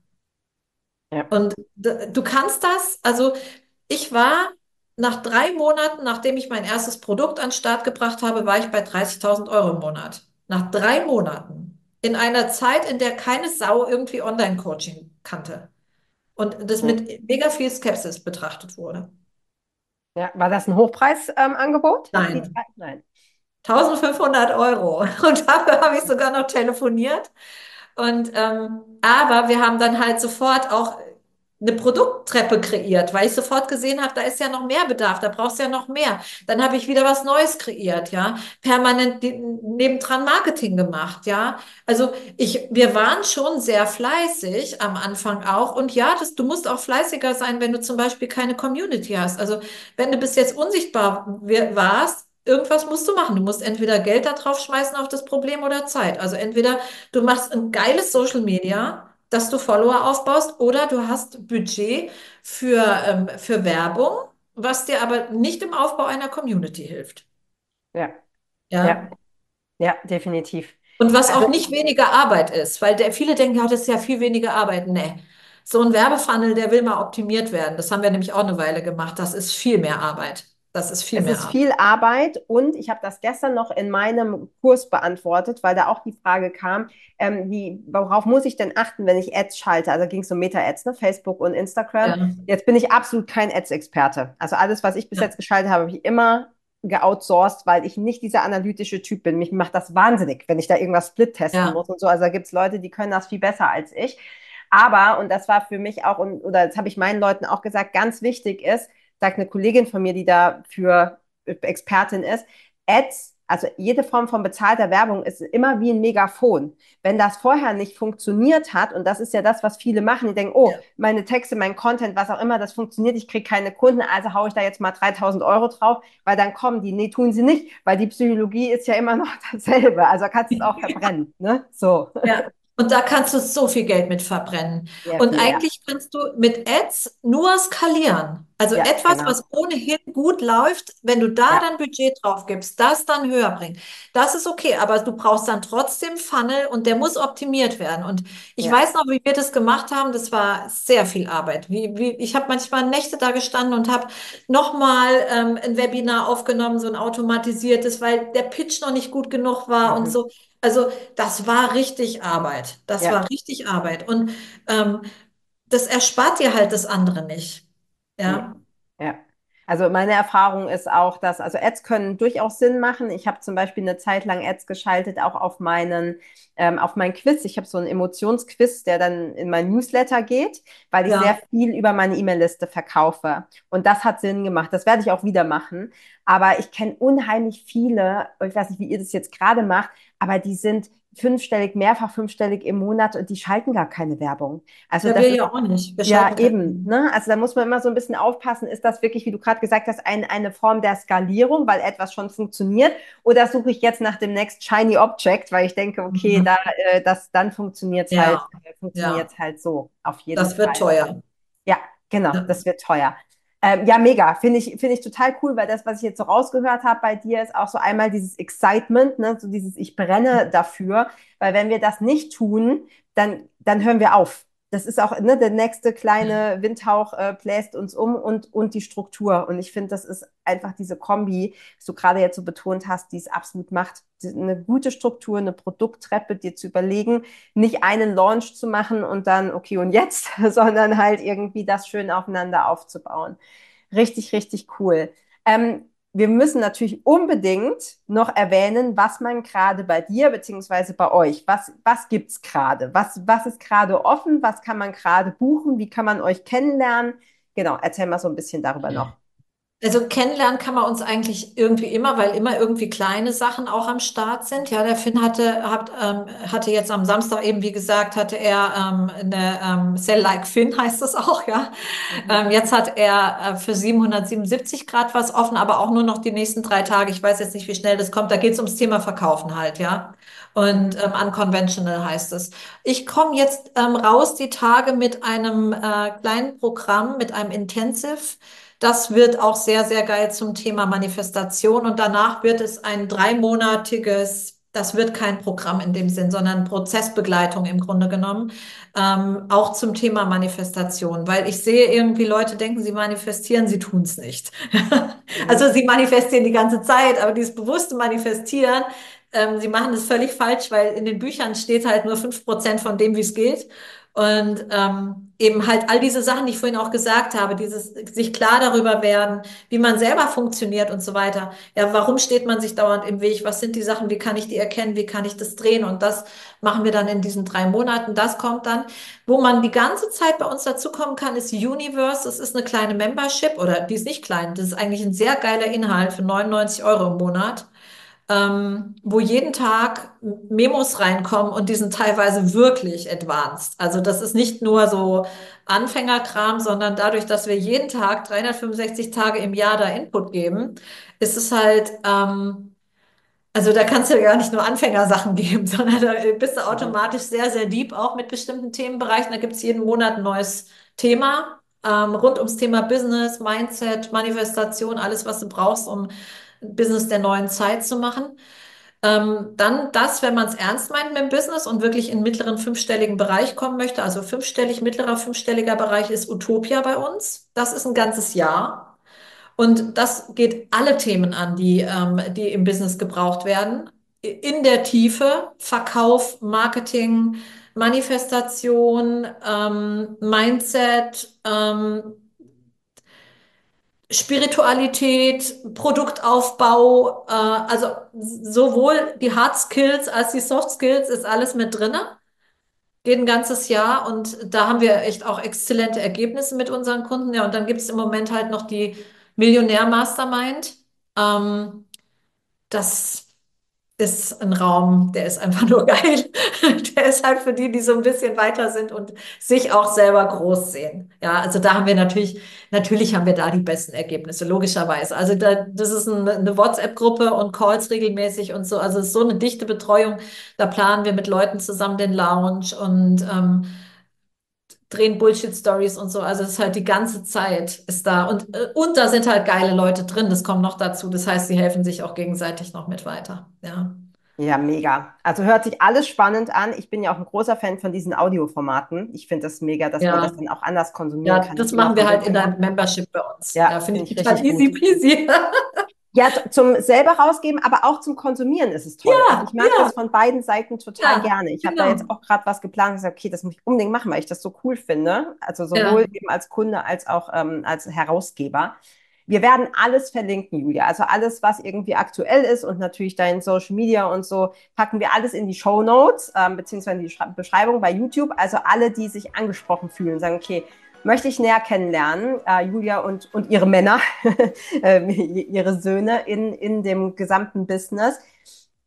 ja. Und d- du kannst das, also ich war nach drei Monaten, nachdem ich mein erstes Produkt an den Start gebracht habe, war ich bei dreißigtausend Euro im Monat. Nach drei Monaten. In einer Zeit, in der keine Sau irgendwie Online-Coaching kannte. Und das Ja. mit mega viel Skepsis betrachtet wurde. Ja. War das ein Hochpreisangebot? Ähm, Angebot? Die Nein. drei? Nein. eintausendfünfhundert Euro. Und dafür habe ich sogar noch telefoniert. Und ähm, aber wir haben dann halt sofort auch eine Produkttreppe kreiert, weil ich sofort gesehen habe, da ist ja noch mehr Bedarf, da brauchst du ja noch mehr. Dann habe ich wieder was Neues kreiert, ja, permanent die- nebendran Marketing gemacht, ja. Also ich, wir waren schon sehr fleißig am Anfang auch. Und ja, das, du musst auch fleißiger sein, wenn du zum Beispiel keine Community hast. Also wenn du bis jetzt unsichtbar wir- warst, irgendwas musst du machen. Du musst entweder Geld da drauf schmeißen auf das Problem oder Zeit. Also entweder du machst ein geiles Social Media, dass du Follower aufbaust, oder du hast Budget für, ähm, für Werbung, was dir aber nicht im Aufbau einer Community hilft. Ja, ja, Ja. ja, definitiv. Und was Also auch nicht weniger Arbeit ist, weil der, viele denken, ja, das ist ja viel weniger Arbeit. Nee. So ein Werbefunnel, der will mal optimiert werden. Das haben wir nämlich auch eine Weile gemacht. Das ist viel mehr Arbeit. Das ist viel es mehr ist Arbeit. viel Arbeit und ich habe das gestern noch in meinem Kurs beantwortet, weil da auch die Frage kam, ähm, wie, worauf muss ich denn achten, wenn ich Ads schalte? Also ging es um Meta-Ads, ne? Facebook und Instagram. Ja, Jetzt bin ich absolut kein Ads-Experte. Also alles, was ich bis ja, jetzt geschaltet habe, habe ich immer geoutsourced, weil ich nicht dieser analytische Typ bin. Mich macht das wahnsinnig, wenn ich da irgendwas split testen ja, muss und so. Also da gibt es Leute, die können das viel besser als ich. Aber, und das war für mich auch, und, oder das habe ich meinen Leuten auch gesagt, ganz wichtig ist, sagt eine Kollegin von mir, die da für Expertin ist, Ads, also jede Form von bezahlter Werbung ist immer wie ein Megafon. Wenn das vorher nicht funktioniert hat, und das ist ja das, was viele machen, die denken, oh, ja, meine Texte, mein Content, was auch immer, das funktioniert, ich kriege keine Kunden, also haue ich da jetzt mal dreitausend Euro drauf, weil dann kommen die. Nee, tun sie nicht, weil die Psychologie ist ja immer noch dasselbe. Also kannst du es auch verbrennen, ne? So. ja. Und da kannst du so viel Geld mit verbrennen. Sehr Und viel, ja. eigentlich kannst du mit Ads nur skalieren. Also Ja, etwas, genau. was ohnehin gut läuft, wenn du da Ja, dann Budget drauf gibst, das dann höher bringen. Das ist okay, aber du brauchst dann trotzdem Funnel und der muss optimiert werden. Und ich ja. weiß noch, wie wir das gemacht haben. Das war sehr viel Arbeit. Wie, wie, ich habe manchmal Nächte da gestanden und habe nochmal ähm, ein Webinar aufgenommen, so ein automatisiertes, weil der Pitch noch nicht gut genug war und Mhm. so. Also das war richtig Arbeit. Das Ja. war richtig Arbeit. Und ähm, das erspart dir halt das andere nicht. Nee. Ja, Ja. Also meine Erfahrung ist auch, dass, also Ads können durchaus Sinn machen. Ich habe zum Beispiel eine Zeit lang Ads geschaltet, auch auf meinen, ähm, auf meinen Quiz. Ich habe so einen Emotionsquiz, der dann in mein Newsletter geht, weil ich sehr ja, viel über meine E-Mail-Liste verkaufe. Und das hat Sinn gemacht. Das werde ich auch wieder machen. Aber ich kenne unheimlich viele, ich weiß nicht, wie ihr das jetzt gerade macht, aber die sind fünfstellig, mehrfach fünfstellig im Monat und die schalten gar keine Werbung. Also Ja, das wir ist ja auch nicht. Wir ja schalten eben, keinen. ne? Also da muss man immer so ein bisschen aufpassen, ist das wirklich, wie du gerade gesagt hast, ein, eine Form der Skalierung, weil etwas schon funktioniert, oder suche ich jetzt nach dem next shiny object, weil ich denke, okay, da, Mhm. äh, das, dann funktioniert es halt, Ja, äh, funktioniert ja, halt so, auf jeden das wird Fall. teuer. Ja, genau, Ja. das wird teuer. Ähm, ja, mega. Finde ich, finde ich total cool, weil das, was ich jetzt so rausgehört habe bei dir, ist auch so einmal dieses Excitement, ne? So dieses Ich brenne dafür. Weil wenn wir das nicht tun, dann, dann hören wir auf. Das ist auch, ne, der nächste kleine Windhauch äh, bläst uns um und, und die Struktur. Und ich finde, das ist einfach diese Kombi, was du gerade jetzt so betont hast, die es absolut macht. Eine gute Struktur, eine Produkttreppe dir zu überlegen, nicht einen Launch zu machen und dann, okay, und jetzt, sondern halt irgendwie das schön aufeinander aufzubauen. Richtig, richtig cool. Ähm, wir müssen natürlich unbedingt noch erwähnen, was man gerade bei dir beziehungsweise bei euch, was, was gibt es gerade? Was, was ist gerade offen? Was kann man gerade buchen? Wie kann man euch kennenlernen? Genau, erzähl mal so ein bisschen darüber noch. Also kennenlernen kann man uns eigentlich irgendwie immer, weil immer irgendwie kleine Sachen auch am Start sind. Ja, der Finn hatte, hat, ähm, hatte jetzt am Samstag eben, wie gesagt, hatte er ähm, eine ähm, Sell Like Finn heißt das auch, ja. Mhm. Ähm, jetzt hat er äh, für siebenhundertsiebenundsiebzig Grad was offen, aber auch nur noch die nächsten drei Tage. Ich weiß jetzt nicht, wie schnell das kommt. Da geht es ums Thema Verkaufen halt, ja. Und Mhm. ähm, unconventional heißt es. Ich komme jetzt ähm, raus die Tage mit einem äh, kleinen Programm, mit einem Intensive. Das wird auch sehr, sehr geil zum Thema Manifestation. Und danach wird es ein dreimonatiges, das wird kein Programm in dem Sinn, sondern Prozessbegleitung im Grunde genommen, ähm, auch zum Thema Manifestation. Weil ich sehe irgendwie, Leute denken, sie manifestieren, sie tun es nicht. Mhm. Also sie manifestieren die ganze Zeit, aber dieses bewusste Manifestieren, ähm, sie machen das völlig falsch, weil in den Büchern steht halt nur fünf Prozent von dem, wie es geht. Und ähm, eben halt all diese Sachen, die ich vorhin auch gesagt habe, dieses sich klar darüber werden, wie man selber funktioniert und so weiter. Ja, warum steht man sich dauernd im Weg? Was sind die Sachen? Wie kann ich die erkennen? Wie kann ich das drehen? Und das machen wir dann in diesen drei Monaten. Das kommt dann. Wo man die ganze Zeit bei uns dazukommen kann, ist Universe. Das ist eine kleine Membership oder die ist nicht klein. Das ist eigentlich ein sehr geiler Inhalt für neunundneunzig Euro im Monat, ähm, wo jeden Tag Memos reinkommen und die sind teilweise wirklich advanced. Also das ist nicht nur so Anfängerkram, sondern dadurch, dass wir jeden Tag dreihundertfünfundsechzig Tage im Jahr da Input geben, ist es halt, ähm, also da kannst du gar nicht nur Anfängersachen geben, sondern da bist du Mhm. automatisch sehr, sehr deep, auch mit bestimmten Themenbereichen. Da gibt es jeden Monat ein neues Thema, ähm, rund ums Thema Business, Mindset, Manifestation, alles, was du brauchst, um Business der neuen Zeit zu machen. Ähm, dann das, wenn man es ernst meint mit dem Business und wirklich in den mittleren fünfstelligen Bereich kommen möchte. Also fünfstellig, mittlerer fünfstelliger Bereich ist Utopia bei uns. Das ist ein ganzes Jahr. Und das geht alle Themen an, die, ähm, die im Business gebraucht werden. In der Tiefe, Verkauf, Marketing, Manifestation, ähm, Mindset, ähm, Spiritualität, Produktaufbau, äh, also sowohl die Hard Skills als die Soft Skills ist alles mit drinne. Geht ein ganzes Jahr und da haben wir echt auch exzellente Ergebnisse mit unseren Kunden. Ja, und dann gibt es im Moment halt noch die Millionär Mastermind. Ähm, das ist ein Raum, der ist einfach nur geil. Der ist halt für die, die so ein bisschen weiter sind und sich auch selber groß sehen. Ja, also da haben wir natürlich, natürlich haben wir da die besten Ergebnisse, logischerweise. Also da, das ist eine, eine WhatsApp-Gruppe und Calls regelmäßig und so. Also es ist so eine dichte Betreuung. Da planen wir mit Leuten zusammen den Lounge und ähm, drehen Bullshit-Stories und so. Also es ist halt die ganze Zeit ist da. Und, äh, und da sind halt geile Leute drin. Das kommt noch dazu. Das heißt, sie helfen sich auch gegenseitig noch mit weiter. Ja. Ja, mega. Also hört sich alles spannend an. Ich bin ja auch ein großer Fan von diesen Audioformaten. Ich finde das mega, dass man das Ja, dann auch anders konsumieren ja, kann. das Nicht immer machen wir vom halt in der Hintergrund. Membership bei uns. Ja, Ja, finde finde ich ich total richtig easy gut. peasy. Ja, t- zum selber rausgeben, aber auch zum Konsumieren ist es toll. Also ich Ja, mag das ja, von beiden Seiten total ja, gerne. Ich habe da jetzt genau. auch gerade was geplant und gesagt, okay, das muss ich unbedingt machen, weil ich das so cool finde. Also sowohl Ja, eben als Kunde als auch ähm, als Herausgeber. Wir werden alles verlinken, Julia. Also alles, was irgendwie aktuell ist und natürlich dein Social Media und so, packen wir alles in die Show Notes, ähm, beziehungsweise in die Schra- Beschreibung bei YouTube. Also alle, die sich angesprochen fühlen, sagen, okay, möchte ich näher kennenlernen, äh, Julia und, und ihre Männer, äh, ihre Söhne in, in dem gesamten Business.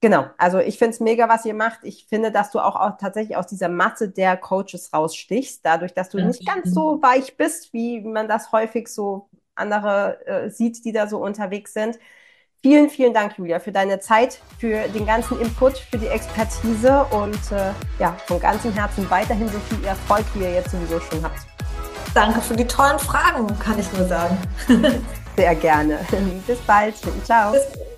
Genau, also ich finde es mega, was ihr macht. Ich finde, dass du auch, auch tatsächlich aus dieser Masse der Coaches rausstichst, dadurch, dass du nicht ganz so Dankeschön. weich bist, wie man das häufig so andere äh, sieht, die da so unterwegs sind. Vielen, vielen Dank, Julia, für deine Zeit, für den ganzen Input, für die Expertise und äh, ja, von ganzem Herzen weiterhin so viel Erfolg, wie ihr jetzt sowieso schon habt. Danke für die tollen Fragen, kann ich nur sagen. Sehr gerne. Bis bald. Ciao. Bis